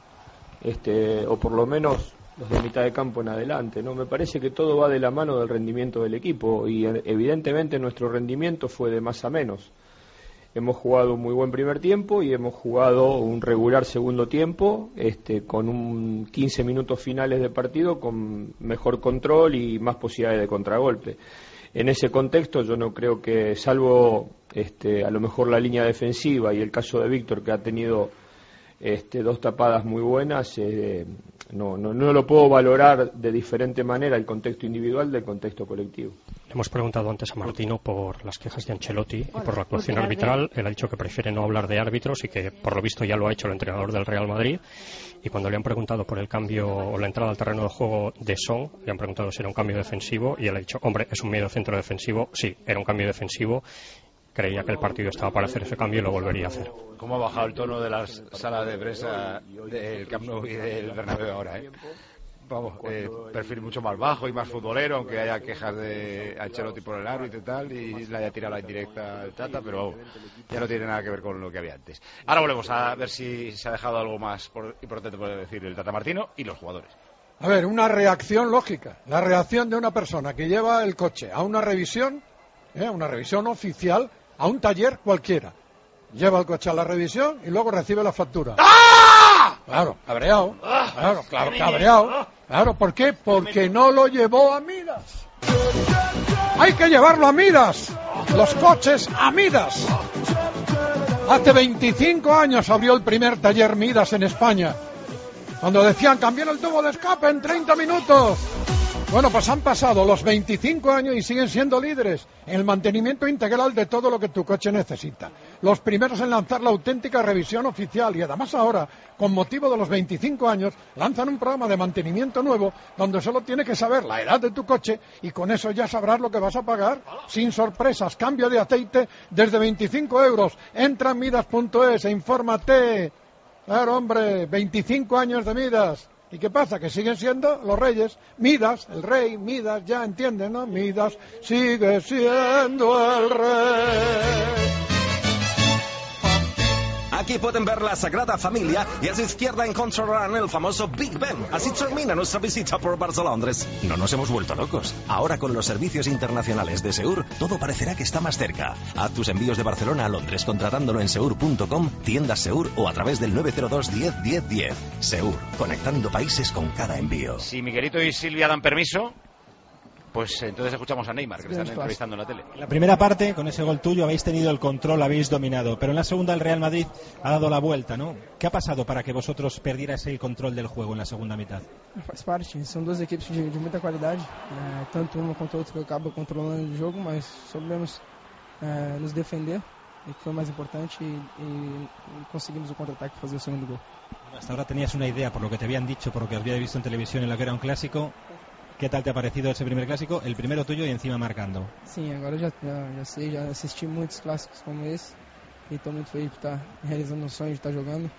o por lo menos los de mitad de campo en adelante, ¿no? Me parece que todo va de la mano del rendimiento del equipo y evidentemente nuestro rendimiento fue de más a menos. Hemos jugado un muy buen primer tiempo y hemos jugado un regular segundo tiempo, con un 15 minutos finales de partido con mejor control y más posibilidades de contragolpe. En ese contexto yo no creo que, salvo a lo mejor la línea defensiva y el caso de Víctor, que ha tenido 2 tapadas muy buenas, no lo puedo valorar de diferente manera el contexto individual del contexto colectivo. Le hemos preguntado antes a Martino por las quejas de Ancelotti y por la actuación arbitral. Él ha dicho que prefiere no hablar de árbitros y que por lo visto ya lo ha hecho el entrenador del Real Madrid. Y cuando le han preguntado por el cambio o la entrada al terreno de juego de Son, le han preguntado si era un cambio defensivo y él ha dicho, hombre, es un medio centro defensivo. Sí, era un cambio defensivo. Creía que el partido estaba para hacer ese cambio y lo volvería a hacer. ¿Cómo ha bajado el tono de las salas de prensa del Camp Nou y del Bernabéu ahora, Vamos, perfil mucho más bajo y más futbolero, aunque haya quejas de Ancelotti por el árbitro y tal, y le haya tirado la indirecta al Tata, pero ya no tiene nada que ver con lo que había antes. Ahora volvemos a ver si se ha dejado algo más importante por decir el Tata Martino y los jugadores. A ver, una reacción lógica, la reacción de una persona que lleva el coche a una revisión oficial, a un taller cualquiera. Lleva el coche a la revisión y luego recibe la factura. ¡Ah! Claro, cabreado. Claro, cabreado. Claro, ¿por qué? Porque no lo llevó a Midas. Hay que llevarlo a Midas. Los coches a Midas. Hace 25 años abrió el primer taller Midas en España. Cuando decían, cambiar el tubo de escape en 30 minutos. Bueno, pues han pasado los 25 años y siguen siendo líderes en el mantenimiento integral de todo lo que tu coche necesita. Los primeros en lanzar la auténtica revisión oficial y además ahora, con motivo de los 25 años, lanzan un programa de mantenimiento nuevo donde solo tienes que saber la edad de tu coche y con eso ya sabrás lo que vas a pagar. Sin sorpresas, cambio de aceite desde 25 euros. Entra en Midas.es e infórmate. Claro, hombre, 25 años de Midas. ¿Y qué pasa? Que siguen siendo los reyes. Midas, el rey, Midas, ya entienden, ¿no? Midas sigue siendo el rey. Aquí pueden ver la Sagrada Familia y a su izquierda encontrarán el famoso Big Ben. Así termina nuestra visita por Barcelona. No nos hemos vuelto locos. Ahora con los servicios internacionales de Seur, todo parecerá que está más cerca. Haz tus envíos de Barcelona a Londres contratándolo en seur.com, tiendas Seur o a través del 902 10 10 10. Seur, conectando países con cada envío. Si Miguelito y Silvia dan permiso, pues entonces escuchamos a Neymar, que le están entrevistando en la tele. En la primera parte, con ese gol tuyo, habéis tenido el control, habéis dominado, pero en la segunda el Real Madrid ha dado la vuelta, ¿no? ¿Qué ha pasado para que vosotros perdierais el control del juego en la segunda mitad? Faz parte, son dos equipos de mucha calidad, tanto uno contra otro que acaba controlando el juego, mas soubemos nos defender, que fue más importante, y conseguimos el contraataque y hacer el segundo gol. Hasta ahora tenías una idea, por lo que te habían dicho, por lo que había visto en televisión en lo que era un clásico. ¿Qué tal te ha parecido ese primer clásico? El primero tuyo y encima marcando. Sí, agora já sei, já assisti muitos clássicos como esse e estou muito feliz por estar realizando o sonho de estar jogando.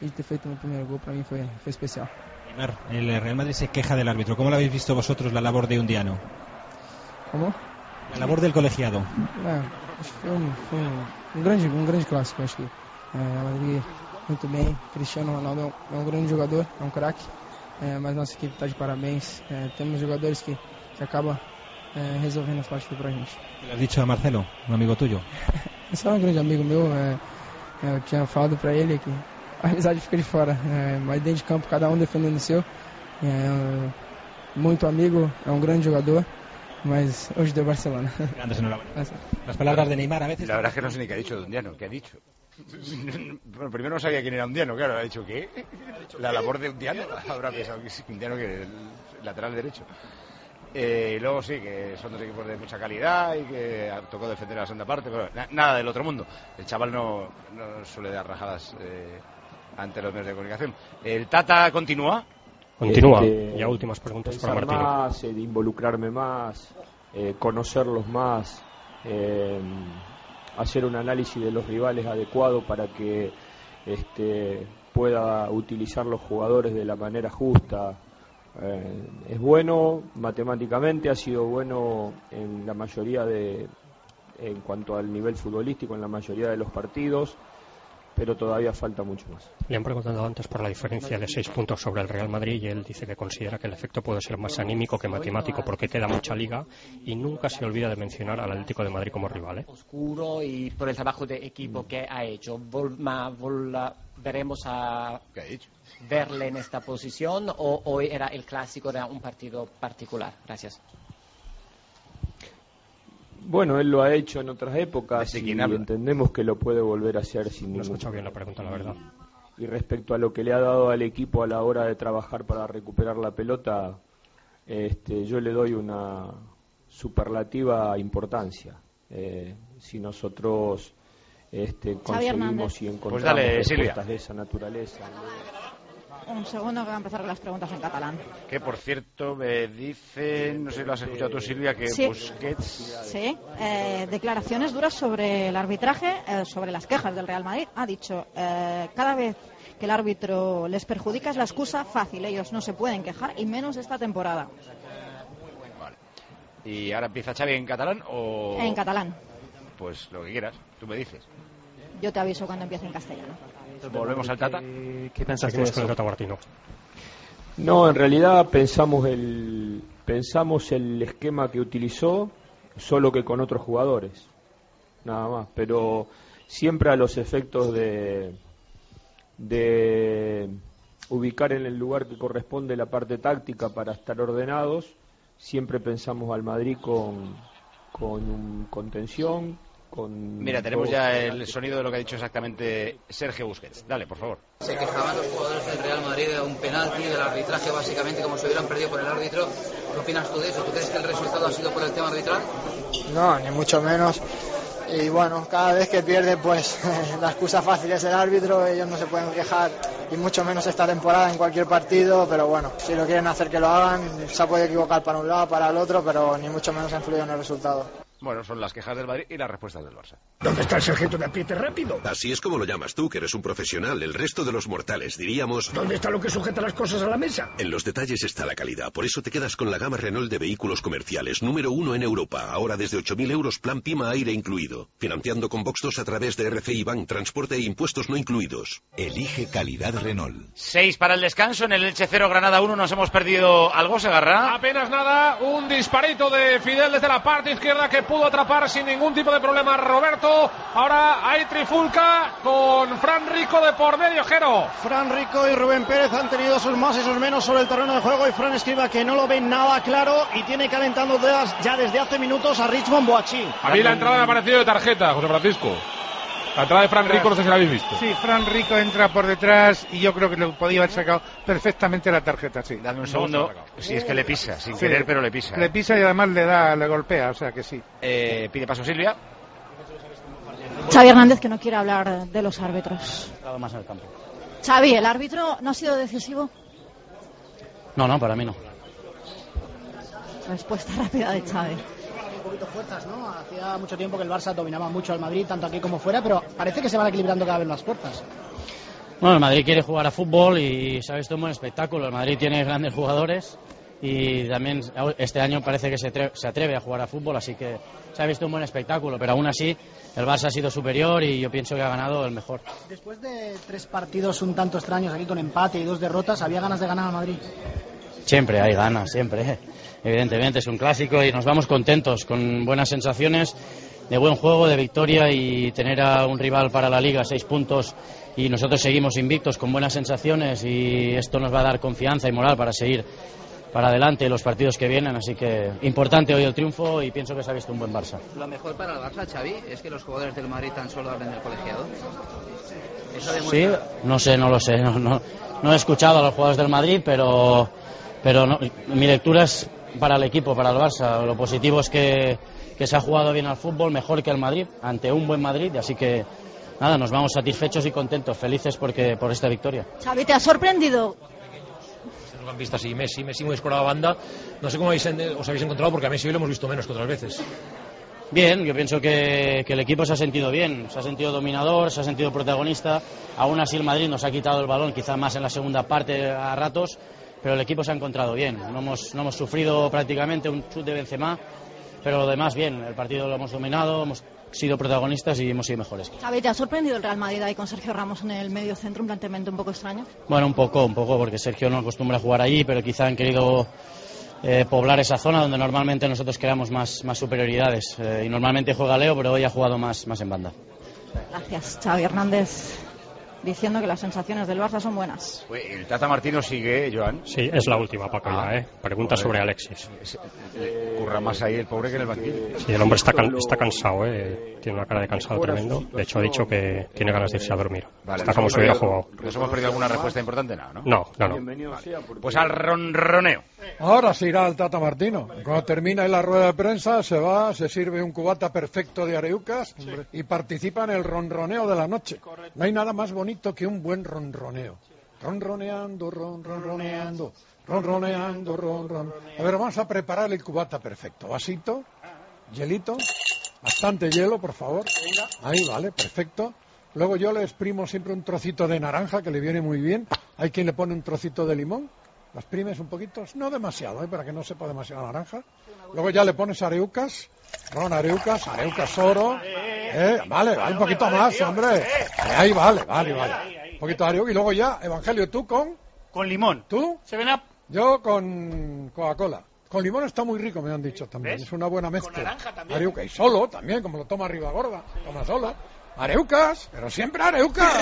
de ter feito meu primeiro gol para mim foi especial. El Real Madrid se queja del árbitro. ¿Cómo lo habéis visto vosotros la labor de Undiano? ¿Cómo? La labor del colegiado. Acho que foi um grande clássico. Acho que o Madrid muito bem. Cristiano Ronaldo é um grande jogador, é um craque. Mas nossa equipe está de parabéns. Temos jogadores que acabam resolvendo as partidas para a gente. ¿Le has dicho a Marcelo, un amigo tuyo? Esse é um grande amigo meu. Eu tinha falado para ele que a amizade fica de fora, mas dentro de campo cada um defendendo o seu. Muito amigo, é um grande jogador, mas hoje deu Barcelona. Las palabras de Neymar a veces. La verdad es que no sé ni qué ha dicho de Undiano. ¿Qué ha dicho? Bueno, primero no sabía quién era Undiano, claro. Ha dicho ¿qué? La labor de Undiano. Habrá pensado que es Undiano, que es el lateral derecho. Luego sí, que son dos equipos de mucha calidad y que tocó defender a la segunda parte, pero nada del otro mundo. El chaval no suele dar rajadas ante los medios de comunicación. ¿El Tata continúa? Continúa. Ya últimas preguntas para Martino. Más, de involucrarme más, conocerlos más, hacer un análisis de los rivales adecuado para que pueda utilizar los jugadores de la manera justa. Es bueno matemáticamente, ha sido bueno en la mayoría en cuanto al nivel futbolístico, en la mayoría de los partidos, pero todavía falta mucho más. Le han preguntado antes por la diferencia de 6 puntos sobre el Real Madrid y él dice que considera que el efecto puede ser más anímico que matemático porque queda mucha liga y nunca se olvida de mencionar al Atlético de Madrid como rival. Oscuro y por el trabajo de equipo que ha hecho. ¿Veremos a verle en esta posición o era el clásico, era un partido particular? Gracias. Bueno, él lo ha hecho en otras épocas y entendemos que lo puede volver a hacer sin ningún. No he escuchado bien la pregunta, la verdad. Y respecto a lo que le ha dado al equipo a la hora de trabajar para recuperar la pelota, yo le doy una superlativa importancia. Si nosotros conseguimos y encontramos respuestas de esa naturaleza. Un segundo que va a empezar con las preguntas en catalán. Que por cierto me dicen, no sé si lo has escuchado tú, Silvia, que sí. Busquets... Sí, declaraciones duras sobre el arbitraje, sobre las quejas del Real Madrid. Ha dicho, cada vez que el árbitro les perjudica es la excusa fácil, ellos no se pueden quejar, y menos esta temporada. Vale. ¿Y ahora empieza Xavi en catalán o...? En catalán. Pues lo que quieras, tú me dices. Yo te aviso cuando empiece en castellano. ¿Volvemos al Tata? ¿Qué pensaste de eso? Con el Tata Martino. No, en realidad pensamos el esquema que utilizó, solo que con otros jugadores, nada más. Pero siempre a los efectos de ubicar en el lugar que corresponde la parte táctica para estar ordenados, siempre pensamos al Madrid con contención. Mira, tenemos ya el sonido de lo que ha dicho exactamente Sergio Busquets. Dale, por favor. Se quejaban los jugadores del Real Madrid de un penalti, del arbitraje, básicamente, como si hubieran perdido por el árbitro. ¿Qué opinas tú de eso? ¿Tú crees que el resultado ha sido por el tema arbitral? No, ni mucho menos. Y bueno, cada vez que pierde, pues la excusa fácil es el árbitro, ellos no se pueden quejar, y mucho menos esta temporada en cualquier partido, pero bueno, si lo quieren hacer que lo hagan, se puede equivocar para un lado, para el otro, pero ni mucho menos ha influido en el resultado. Bueno, son las quejas del Madrid y las respuestas del Barça. ¿Dónde está el sargento de apriete rápido? Así es como lo llamas tú, que eres un profesional. El resto de los mortales diríamos... ¿Dónde está lo que sujeta las cosas a la mesa? En los detalles está la calidad. Por eso te quedas con la gama Renault de vehículos comerciales, número 1 en Europa. Ahora desde 8.000 euros, plan PIMA aire incluido. Financiando con Vox2 a través de RCI Bank, transporte e impuestos no incluidos. Elige calidad Renault. 6 para el descanso. En el Elche 0, Granada 1. Nos hemos perdido algo, Segarra. Apenas nada. Un disparito de Fidel desde la parte izquierda que pudo atrapar sin ningún tipo de problema Roberto. Ahora hay trifulca con Fran Rico de por medio, Jero. Fran Rico y Rubén Pérez han tenido sus más y sus menos sobre el terreno de juego, y Fran Escriba, que no lo ve nada claro y tiene calentando ya desde hace minutos a Richmond Boachí. A mí la entrada me ha parecido de tarjeta, José Francisco. La entrada de Fran Rico, no sé si la habéis visto. Sí, Fran Rico entra por detrás y yo creo que le podía haber sacado perfectamente la tarjeta, sí. Dame un segundo, si es que le pisa, sin querer, pero le pisa. Le pisa y además le golpea, o sea que sí. Pide paso Silvia. Xavi Hernández, que no quiere hablar de los árbitros. Nada más en el campo. Xavi, ¿el árbitro no ha sido decisivo? No, para mí no. Respuesta rápida de Xavi. Un poquito fuerzas, ¿no? Hacía mucho tiempo que el Barça dominaba mucho al Madrid, tanto aquí como fuera, pero parece que se van equilibrando cada vez más fuerzas. Bueno, el Madrid quiere jugar a fútbol y se ha visto un buen espectáculo. El Madrid tiene grandes jugadores y también este año parece que se atreve a jugar a fútbol, así que se ha visto un buen espectáculo, pero aún así el Barça ha sido superior y yo pienso que ha ganado el mejor. Después de 3 partidos un tanto extraños aquí con empate y 2 derrotas, ¿había ganas de ganar al Madrid? Siempre hay ganas, siempre. Evidentemente es un clásico y nos vamos contentos, con buenas sensaciones, de buen juego, de victoria y tener a un rival para la Liga, 6 puntos, y nosotros seguimos invictos con buenas sensaciones y esto nos va a dar confianza y moral para seguir para adelante los partidos que vienen, así que importante hoy el triunfo y pienso que se ha visto un buen Barça. Lo mejor para el Barça, Xavi, es que los jugadores del Madrid tan solo hablen del colegiado. Eso demuestra... Sí, no sé, no lo sé, no he escuchado a los jugadores del Madrid, pero no, mi lectura es para el equipo, para el Barça. Lo positivo es que se ha jugado bien al fútbol, mejor que el Madrid, ante un buen Madrid, así que nada, nos vamos satisfechos y contentos, felices por esta victoria. Xavi, ¿te ha sorprendido? Vistas y Messi muy escorado a banda. No sé cómo os habéis encontrado, porque a Messi hoy lo hemos visto menos que otras veces. Bien, yo pienso que el equipo se ha sentido bien, se ha sentido dominador, se ha sentido protagonista. Aún así el Madrid nos ha quitado el balón, quizá más en la segunda parte a ratos, pero el equipo se ha encontrado bien. No hemos sufrido prácticamente un chut de Benzema, pero lo demás bien. El partido lo hemos dominado, hemos sido protagonistas y hemos sido mejores. Xavi, ¿te ha sorprendido el Real Madrid ahí con Sergio Ramos en el medio centro, un planteamiento un poco extraño? Bueno, un poco, porque Sergio no acostumbra a jugar allí, pero quizá han querido poblar esa zona donde normalmente nosotros creamos más superioridades. Y normalmente juega Leo, pero hoy ha jugado más en banda. Gracias, Xavi Hernández, diciendo que las sensaciones del Barça son buenas. El Tata Martino sigue, Joan. Sí, es la última, Paco, ya, Pregunta sobre Alexis. Curra más ahí el pobre que en el banquillo. Sí, el hombre está cansado, Tiene una cara de cansado tremendo. De hecho, ha dicho que tiene ganas de irse a dormir. Vale, está como si hubiera jugado. ¿Nos hemos perdido alguna respuesta importante? No. No. Vale. Pues al ronroneo. Ahora se irá el Tata Martino. Cuando termina la rueda de prensa, se va, se sirve un cubata perfecto de areucas y participa en el ronroneo de la noche. No hay nada más bonito que un buen ronroneo. Ronroneando. A ver, vamos a preparar el cubata perfecto. Vasito, hielito, bastante hielo, por favor. Ahí, vale, perfecto. Luego yo le exprimo siempre un trocito de naranja, que le viene muy bien. Hay quien le pone un trocito de limón. Lo exprimes un poquito, no demasiado, para que no sepa demasiado naranja. Luego ya le pones areucas, areucas oro. Vale, un poquito más, hombre. Ahí, vale. Un poquito de areuca. Y luego ya, Evangelio, ¿tú con limón? ¿Tú? Yo con Coca-Cola. Con limón está muy rico, me han dicho también. ¿Ves? Es una buena mezcla. Con naranja también. Areuca y solo también, como lo toma arriba gorda. Toma solo. Areucas, pero siempre areucas.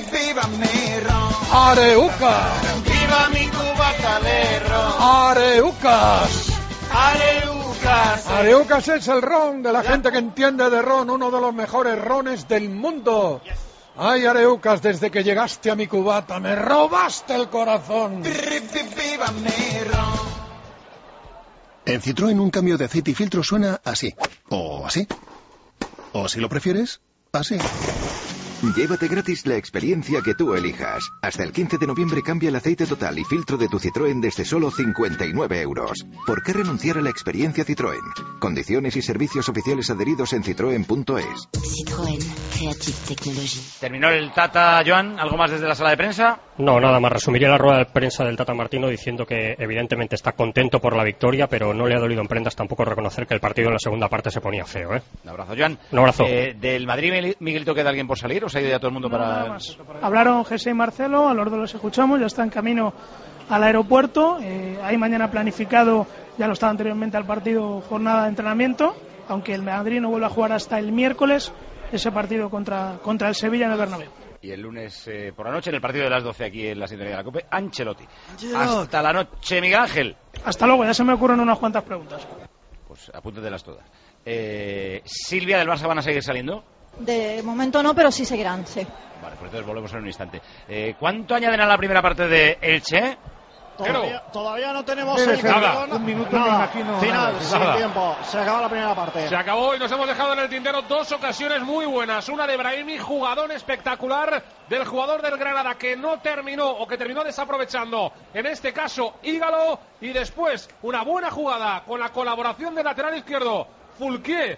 Areucas. Viva mi cubata de ron. Areucas. Areucas. Areucas es el ron de la gente que entiende de ron, uno de los mejores rones del mundo. Ay, Areucas, desde que llegaste a mi cubata me robaste el corazón. Viva mi ron. En Citroën un cambio de aceite y filtro suena así, o así, o si lo prefieres, así. Llévate gratis la experiencia que tú elijas. Hasta el 15 de noviembre cambia el aceite total y filtro de tu Citroën desde solo 59 €. ¿Por qué renunciar a la experiencia Citroën? Condiciones y servicios oficiales adheridos en citroen.es. Citroën, Creative Technology. ¿Terminó el Tata, Joan? ¿Algo más desde la sala de prensa? No, nada más. Resumiría la rueda de prensa del Tata Martino diciendo que evidentemente está contento por la victoria, pero no le ha dolido en prendas tampoco reconocer que el partido en la segunda parte se ponía feo, Un abrazo, Joan. Un abrazo. ¿Del Madrid, Miguelito, queda alguien por salir o se ha ido ya todo el mundo para...? Hablaron José y Marcelo, a los dos los escuchamos, ya está en camino al aeropuerto. Hay mañana planificado, ya lo estaba anteriormente al partido, jornada de entrenamiento, aunque el Madrid no vuelve a jugar hasta el miércoles ese partido contra el Sevilla en el Bernabéu. Y el lunes por la noche, en el partido de las 12 aquí en la sintonía de la COPE, Ancelotti. Hasta la noche, Miguel Ángel. Hasta luego, ya se me ocurren unas cuantas preguntas. Pues apúntatelas todas. Silvia, ¿del Barça van a seguir saliendo? De momento no, pero sí seguirán, sí. Vale, pues entonces volvemos en un instante. ¿Cuánto añaden a la primera parte de Elche? Todavía no tenemos un minuto, me imagino. Final, sin tiempo. Se acaba la primera parte. Se acabó y nos hemos dejado en el tintero dos ocasiones muy buenas. Una de Brahimi, jugador espectacular del jugador del Granada que no terminó o que terminó desaprovechando. En este caso, Ígalo. Y después, una buena jugada con la colaboración del lateral izquierdo, Fulquier,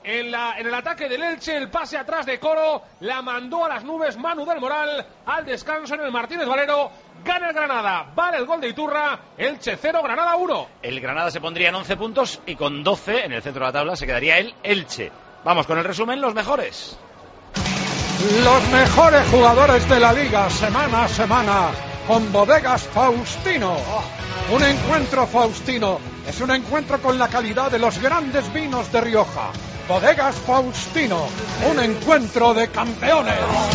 en el ataque del Elche, el pase atrás de Coro, la mandó a las nubes Manu del Moral, al descanso en el Martínez Valero, gana el Granada, vale el gol de Iturra, Elche 0, Granada 1. El Granada se pondría en 11 puntos y con 12 en el centro de la tabla se quedaría el Elche. Vamos con el resumen, los mejores. Los mejores jugadores de la Liga, semana a semana, con Bodegas Faustino. Un encuentro Faustino es un encuentro con la calidad de los grandes vinos de Rioja. Bodegas Faustino, un encuentro de campeones.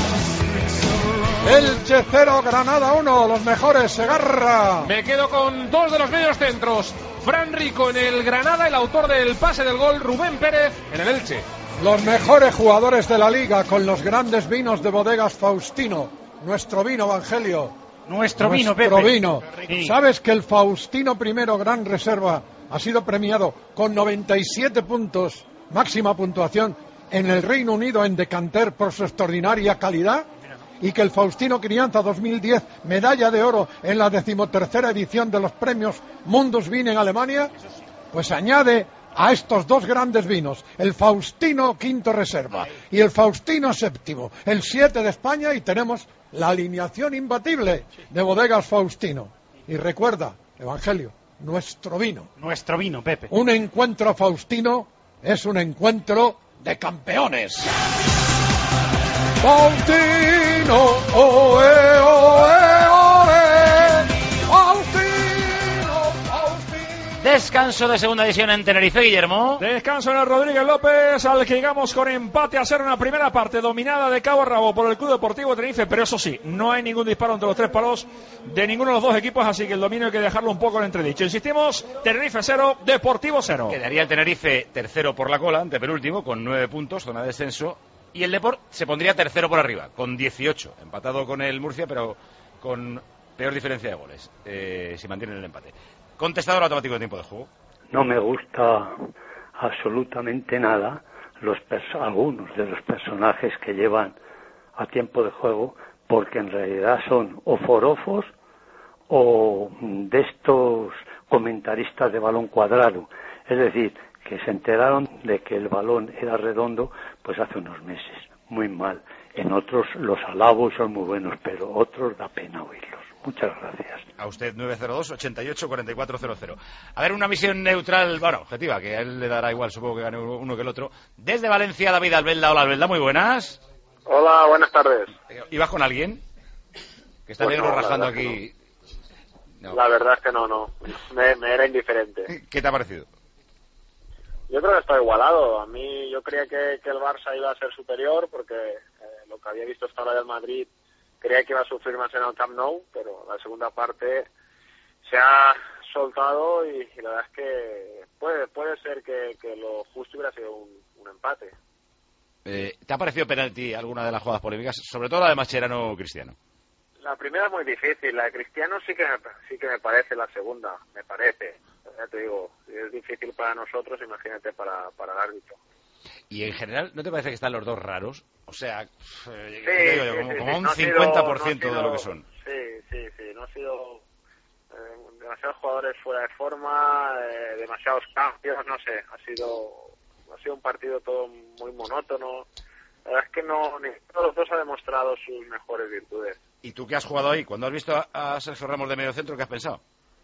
Elche 0, Granada 1, los mejores, Segarra. Me quedo con dos de los medios centros. Fran Rico en el Granada, el autor del pase del gol, Rubén Pérez en el Elche. Los mejores jugadores de la Liga con los grandes vinos de Bodegas Faustino. Nuestro vino, Evangelio. Nuestro vino, Pepe. Vino. Sí. ¿Sabes que el Faustino I Gran Reserva ha sido premiado con 97 puntos, máxima puntuación, en el Reino Unido en decanter por su extraordinaria calidad? Y que el Faustino Crianza 2010, medalla de oro en la 13ª edición de los premios Mundus Vin en Alemania, pues añade a estos dos grandes vinos, el Faustino V Reserva y el Faustino VII, el 7 de España, y tenemos la alineación imbatible de Bodegas Faustino. Y recuerda, Evangelio, nuestro vino. Nuestro vino, Pepe. Un encuentro Faustino es un encuentro de campeones. Faustino, oe, oe, oe, Faustino, Faustino. Descanso de segunda división en Tenerife, Guillermo. Descanso en el Rodríguez López, al que llegamos con empate a 0 en la primera parte, dominada de cabo a rabo por el Club Deportivo Tenerife, pero eso sí, no hay ningún disparo entre los tres palos de ninguno de los dos equipos, así que el dominio hay que dejarlo un poco en entredicho. Insistimos, Tenerife 0, Deportivo 0. Quedaría el Tenerife tercero por la cola, antepenúltimo, con 9 puntos, zona de descenso. Y el Deport se pondría tercero por arriba, con 18, empatado con el Murcia, pero con peor diferencia de goles, si mantienen el empate. Contestador automático de tiempo de juego. No me gusta absolutamente nada algunos de los personajes que llevan a tiempo de juego, porque en realidad son o forofos o de estos comentaristas de balón cuadrado, es decir, que se enteraron de que el balón era redondo pues hace unos meses, muy mal. En otros los alabo y son muy buenos, pero otros da pena oírlos. Muchas gracias. A usted 902-88-4400. A ver, una misión neutral, bueno, objetiva, que a él le dará igual, supongo que gane uno que el otro. Desde Valencia, David Albelda. Hola, Albelda, muy buenas. Hola, buenas tardes. ¿Ibas con alguien? Que está Pues negro no, rajando la verdad aquí. No. La verdad es que no. Me era indiferente. ¿Qué te ha parecido? Yo creo que está igualado. A mí yo creía que el Barça iba a ser superior porque lo que había visto hasta ahora del Madrid creía que iba a sufrir más en el Camp Nou, pero la segunda parte se ha soltado y la verdad es que puede ser que lo justo hubiera sido un empate. ¿Te ha parecido penalti alguna de las jugadas polémicas? Sobre todo la de Mascherano-Cristiano. La primera es muy difícil, la de Cristiano sí que me parece, la segunda, me parece. Ya te digo, si es difícil para nosotros, imagínate para el árbitro. Y en general, ¿no te parece que están los dos raros? O sea, como un no 50% de lo que son. Sí, no ha sido demasiados jugadores fuera de forma, demasiados cambios, no sé, ha sido un partido todo muy monótono. La verdad es que ninguno de los dos ha demostrado sus mejores virtudes. ¿Y tú qué has jugado ahí? Cuando has visto a Sergio Ramos de medio centro, ¿qué has pensado?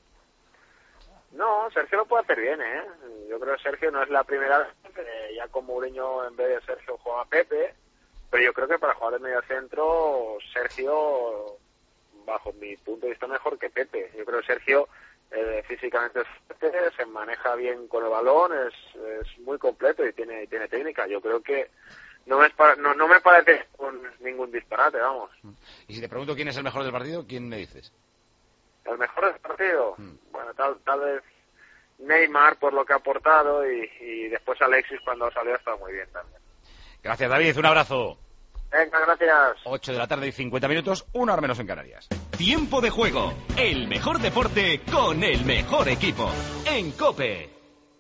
No, Sergio lo puede hacer bien, ¿eh? Yo creo que Sergio no es la primera vez, ya con Mourinho en vez de Sergio juega Pepe, pero yo creo que para jugar de medio centro, Sergio, bajo mi punto de vista, mejor que Pepe. Yo creo que Sergio físicamente es fuerte, se maneja bien con el balón, es muy completo y tiene técnica. Yo creo que no me parece ningún disparate, vamos. Y si te pregunto quién es el mejor del partido, ¿quién me dices? ¿El mejor del partido? Bueno, tal vez Neymar por lo que ha aportado y después Alexis cuando salió está muy bien también. Gracias, David, un abrazo. Venga, gracias. 8 de la tarde y 50 minutos, 1 hora menos en Canarias. Tiempo de juego, el mejor deporte con el mejor equipo. En COPE.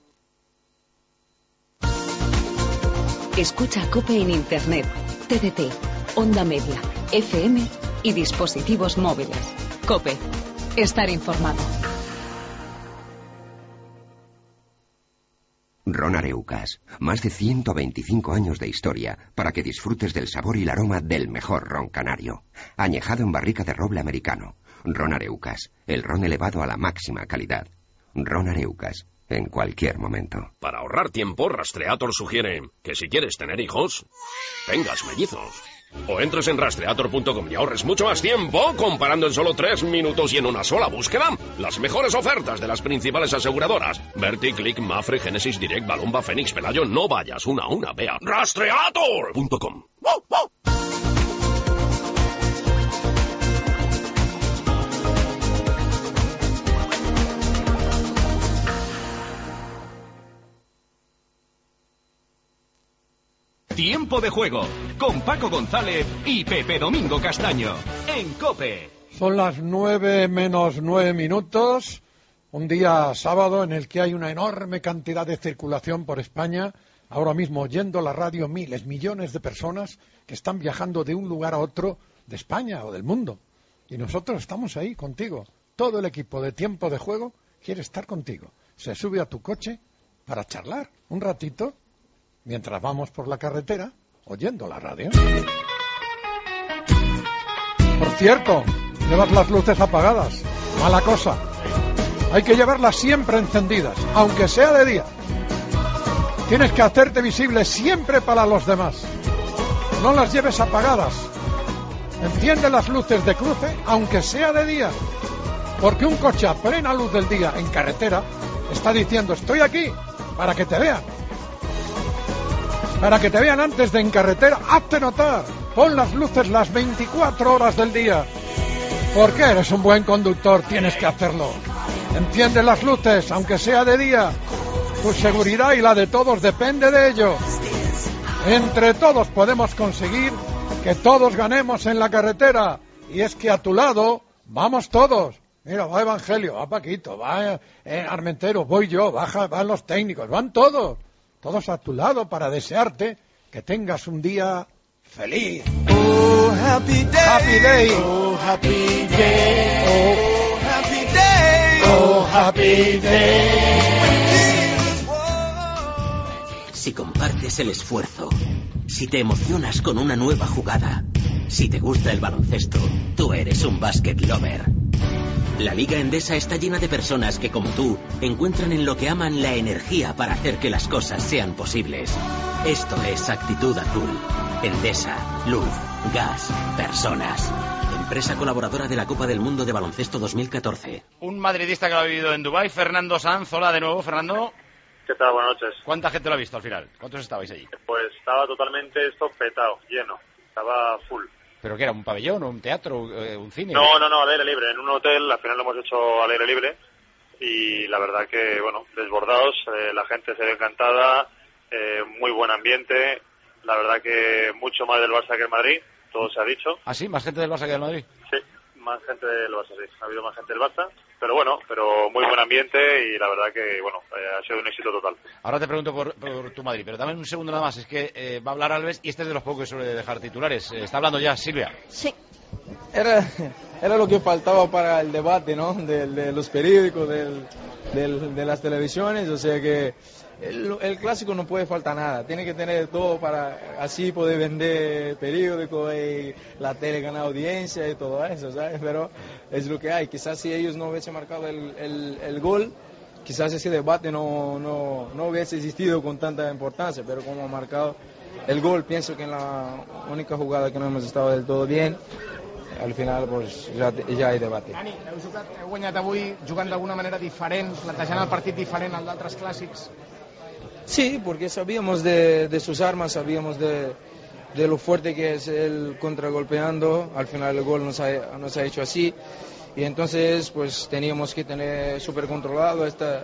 Escucha COPE en Internet, TDT, Onda Media, FM y dispositivos móviles. COPE. Estar informado. Ron Areucas. Más de 125 años de historia para que disfrutes del sabor y el aroma del mejor ron canario. Añejado en barrica de roble americano. Ron Areucas. El ron elevado a la máxima calidad. Ron Areucas. En cualquier momento. Para ahorrar tiempo, Rastreator sugiere que si quieres tener hijos, tengas mellizos. O entres en rastreator.com y ahorres mucho más tiempo comparando en solo 3 minutos y en una sola búsqueda las mejores ofertas de las principales aseguradoras. Berti, Click, Mafre, Genesis, Direct, Balumba, Fénix, Pelayo. No vayas una a una, ve a rastreator.com. Tiempo de juego con Paco González y Pepe Domingo Castaño en COPE. Son las 9 menos 9 minutos, un día sábado en el que hay una enorme cantidad de circulación por España. Ahora mismo oyendo la radio miles, millones de personas que están viajando de un lugar a otro de España o del mundo. Y nosotros estamos ahí contigo. Todo el equipo de Tiempo de Juego quiere estar contigo. Se sube a tu coche para charlar un ratito mientras vamos por la carretera oyendo la radio. Por cierto, llevas las luces apagadas. Mala cosa. Hay que llevarlas siempre encendidas, aunque sea de día. Tienes que hacerte visible siempre para los demás. No las lleves apagadas. Enciende las luces de cruce, aunque sea de día. Porque un coche a plena luz del día en carretera está diciendo: estoy aquí, para que te vean. Para que te vean antes de en carretera, hazte notar. Pon las luces las 24 horas del día. Porque eres un buen conductor, tienes que hacerlo. Enciende las luces, aunque sea de día. Tu seguridad y la de todos depende de ello. Entre todos podemos conseguir que todos ganemos en la carretera. Y es que a tu lado vamos todos. Mira, va Evangelio, va Paquito, va Armentero, voy yo, van los técnicos, van todos. Todos a tu lado para desearte que tengas un día feliz. Oh, happy day. Happy day. Oh, happy day. Oh, happy day. Oh, happy day. Si compartes el esfuerzo, si te emocionas con una nueva jugada, si te gusta el baloncesto, tú eres un basket lover. La Liga Endesa está llena de personas que, como tú, encuentran en lo que aman la energía para hacer que las cosas sean posibles. Esto es Actitud Azul. Endesa, luz, gas, personas. Empresa colaboradora de la Copa del Mundo de Baloncesto 2014. Un madridista que lo ha vivido en Dubái, Fernando Sanz. Hola de nuevo, Fernando. ¿Qué tal? Buenas noches. ¿Cuánta gente lo ha visto al final? ¿Cuántos estabais allí? Pues estaba totalmente esto petado, lleno. Estaba full. ¿Pero qué era? ¿Un pabellón, un teatro, un cine? No, al aire libre. En un hotel, al final lo hemos hecho al aire libre. Y la verdad que, bueno, desbordados. La gente se ve encantada. Muy buen ambiente. La verdad que mucho más del Barça que el Madrid. Todo se ha dicho. ¿Ah, sí? ¿Más gente del Barça que del Madrid? Sí, más gente del Barça, sí. Ha habido más gente del Barça. Pero bueno, muy buen ambiente y la verdad que, bueno, ha sido un éxito total. Ahora te pregunto por tu Madrid, pero dame un segundo nada más. Es que va a hablar Alves y este es de los pocos que suele dejar titulares. Está hablando ya Silvia. Sí. Era lo que faltaba para el debate, ¿no? De los periódicos, de las televisiones, o sea que el clásico no puede faltar nada, tiene que tener todo para así poder vender periódicos y la tele ganar audiencia y todo eso, ¿sabes? Pero es lo que hay, quizás si ellos no hubiesen marcado el gol, quizás ese debate no hubiese existido con tanta importancia, pero como ha marcado el gol, pienso que en la única jugada que no hemos estado del todo bien, al final pues ja hay debate. Dani, heu guanyat avui jugant d'alguna manera diferent, plantejant el partit diferent al d'altres clàssics? Sí, porque sabíamos de sus armas, sabíamos de lo fuerte que es él contragolpeando, al final el gol nos ha hecho así, y entonces pues teníamos que tener súper controlado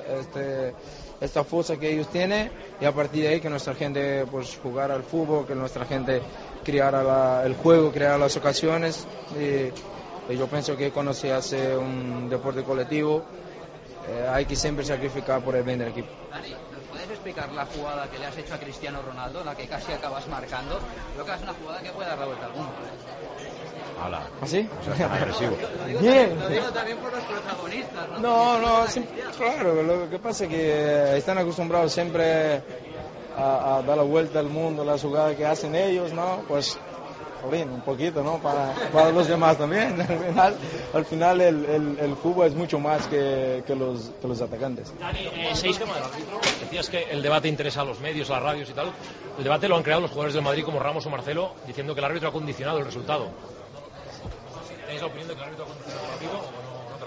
esta fuerza que ellos tienen, y a partir de ahí que nuestra gente pues jugara al fútbol, que nuestra gente creara el juego, creara las ocasiones, y yo pienso que cuando se hace un deporte colectivo hay que siempre sacrificar por el bien del equipo. Dani, ¿puedes explicar la jugada que le has hecho a Cristiano Ronaldo, la que casi acabas marcando? Creo que es una jugada que puede dar la vuelta al mundo. ¿Así? O sea, está agresivo. Bien. También por los protagonistas, ¿no? No, claro, lo que pasa es que están acostumbrados siempre a dar la vuelta al mundo, las jugadas que hacen ellos, ¿no? Pues, jolín, un poquito, ¿no? Para los demás también. Al final el fútbol es mucho más que los atacantes. Dani, seis temas del árbitro. Decías que el debate interesa a los medios, a las radios y tal. El debate lo han creado los jugadores del Madrid como Ramos o Marcelo, diciendo que el árbitro ha condicionado el resultado. ¿Tenéis la opinión de que el árbitro ha condicionado el partido o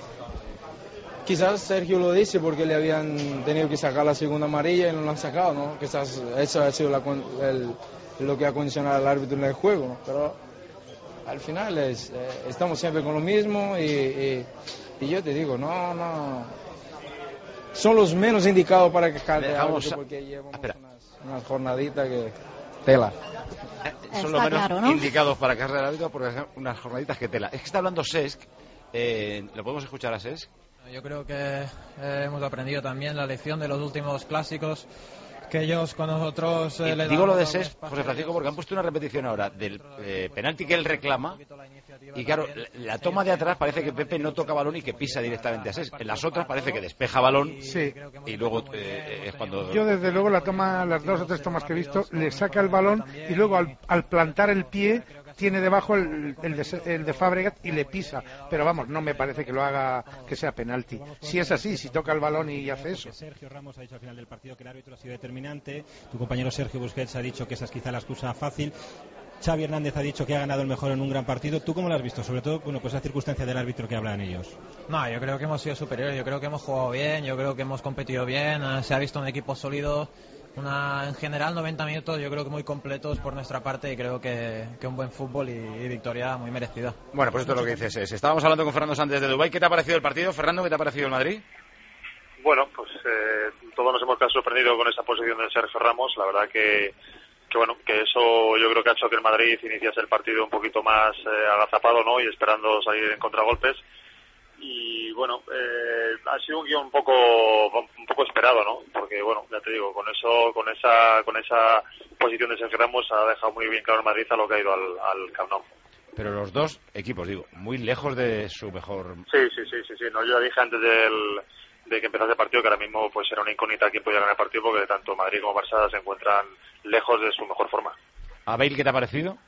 no? Quizás Sergio lo dice porque le habían tenido que sacar la segunda amarilla y no lo han sacado, ¿no? Quizás eso ha sido lo que ha condicionado al árbitro en el juego, ¿no? Pero al final estamos siempre con lo mismo y yo te digo, no son los menos indicados para quejar de árbitro porque llevamos unas jornaditas que tela. Son los menos claro, ¿no? indicados para quejarse del árbitro porque son unas jornaditas que tela. Es que está hablando Cesc, ¿lo podemos escuchar a Cesc? Yo creo que hemos aprendido también la lección de los últimos clásicos que ellos con nosotros digo lo de Cesc, José Francisco, porque han puesto una repetición ahora del penalti que él reclama y claro, la toma de atrás parece que Pepe no toca balón y que pisa directamente a Cesc. En las otras parece que despeja balón y luego es cuando... Yo desde luego las 2 o 3 tomas que he visto, le saca el balón y luego al plantar el pie tiene debajo el de Fabregat y le pisa, pero vamos, no me parece que lo haga que sea penalti. Si es así, si toca el balón y hace eso. Sergio Ramos ha dicho al final del partido que el árbitro ha sido determinante, tu compañero Sergio Busquets ha dicho que esa es quizá la excusa fácil, Xavi Hernández ha dicho que ha ganado el mejor en un gran partido. ¿Tú cómo lo has visto? Sobre todo, pues esa circunstancia del árbitro que hablan ellos. No, yo creo que hemos sido superiores, yo creo que hemos jugado bien, yo creo que hemos competido bien, se ha visto un equipo sólido. En general 90 minutos yo creo que muy completos por nuestra parte y creo que un buen fútbol y victoria muy merecida. Bueno, pues esto es lo que dices. Estábamos hablando con Fernando Sánchez de Dubái. ¿Qué te ha parecido el partido? Fernando, ¿qué te ha parecido el Madrid? Bueno, pues todos nos hemos quedado sorprendidos con esa posición de Sergio Ramos. La verdad que bueno, que eso yo creo que ha hecho que el Madrid iniciase el partido un poquito más agazapado, ¿no? Y esperando salir en contragolpes. Y bueno, ha sido un guión un poco esperado, ¿no? Porque bueno, ya te digo, con esa posición de Sergio Ramos ha dejado muy bien claro el Madrid a lo que ha ido al Camp Nou. Pero los dos equipos, digo, muy lejos de su mejor... Sí. No, yo ya dije antes de que empezase el partido que ahora mismo pues era una incógnita quién podía ganar el partido porque tanto Madrid como Barça se encuentran lejos de su mejor forma. ¿A Bale qué te ha parecido?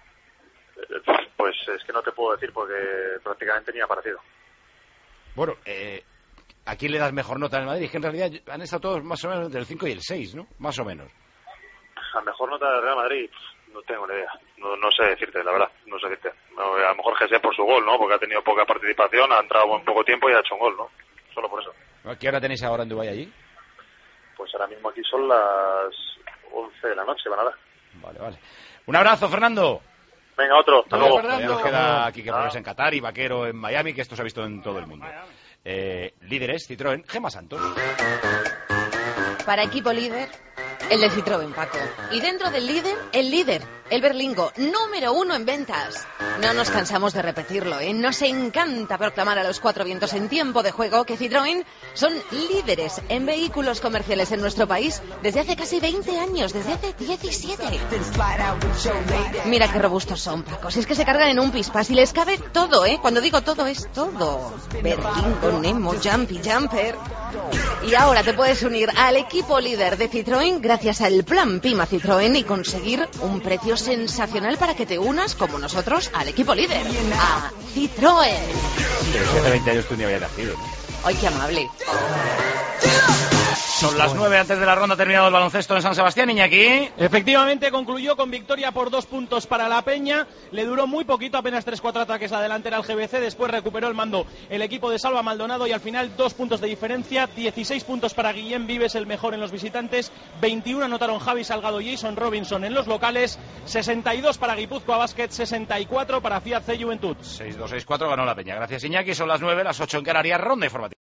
Pues es que no te puedo decir porque prácticamente ni ha parecido. Bueno, ¿a quién le das mejor nota en el Madrid? Es que en realidad han estado todos más o menos entre el 5 y el 6, ¿no? Más o menos. La mejor nota del Real Madrid, no tengo ni idea. No sé decirte, la verdad. No sé decirte. A lo mejor Jesé por su gol, ¿no? Porque ha tenido poca participación, ha entrado en poco tiempo y ha hecho un gol, ¿no? Solo por eso. ¿Qué hora tenéis ahora en Dubái allí? Pues ahora mismo aquí son las 11 de la noche, van a dar. Vale. Un abrazo, Fernando. Venga, otro. Hasta luego. Nos queda aquí que ponerse en Qatar y Vaquero en Miami, que esto se ha visto en todo el mundo. Líderes, Citroën, Gemma Santos. Para equipo líder, el de Citroën, Paco. Y dentro del líder, el Berlingo, número 1 en ventas. No nos cansamos de repetirlo, ¿eh? Nos encanta proclamar a los cuatro vientos en tiempo de juego que Citroën son líderes en vehículos comerciales en nuestro país desde hace casi 20 años, desde hace 17. Mira qué robustos son, Paco. Si es que se cargan en un pispás y les cabe todo, ¿eh? Cuando digo todo, es todo. Berlingo, Nemo, Jumpy, Jumper. Y ahora te puedes unir al equipo líder de Citroën gracias al plan Pima Citroën y conseguir un precio sensacional para que te unas, como nosotros, al equipo líder, a Citroën. Pero si hace 20 años tú ni habías nacido, ¿no? ¡Ay, qué amable! Son las 9 antes de la ronda, ha terminado el baloncesto en San Sebastián, Iñaki. Efectivamente, concluyó con victoria por 2 puntos para la Peña. Le duró muy poquito, apenas 3-4 ataques adelante era el GBC. Después recuperó el mando el equipo de Salva Maldonado y al final 2 puntos de diferencia. 16 puntos para Guillem Vives, el mejor en los visitantes. 21 anotaron Javi Salgado y Jason Robinson en los locales. 62 para Guipúzcoa Basket, 64 para Fiat C Juventud. 6-2-6-4 ganó la Peña. Gracias, Iñaki. Son las 9, las 8 en Canarias, ronda informativa.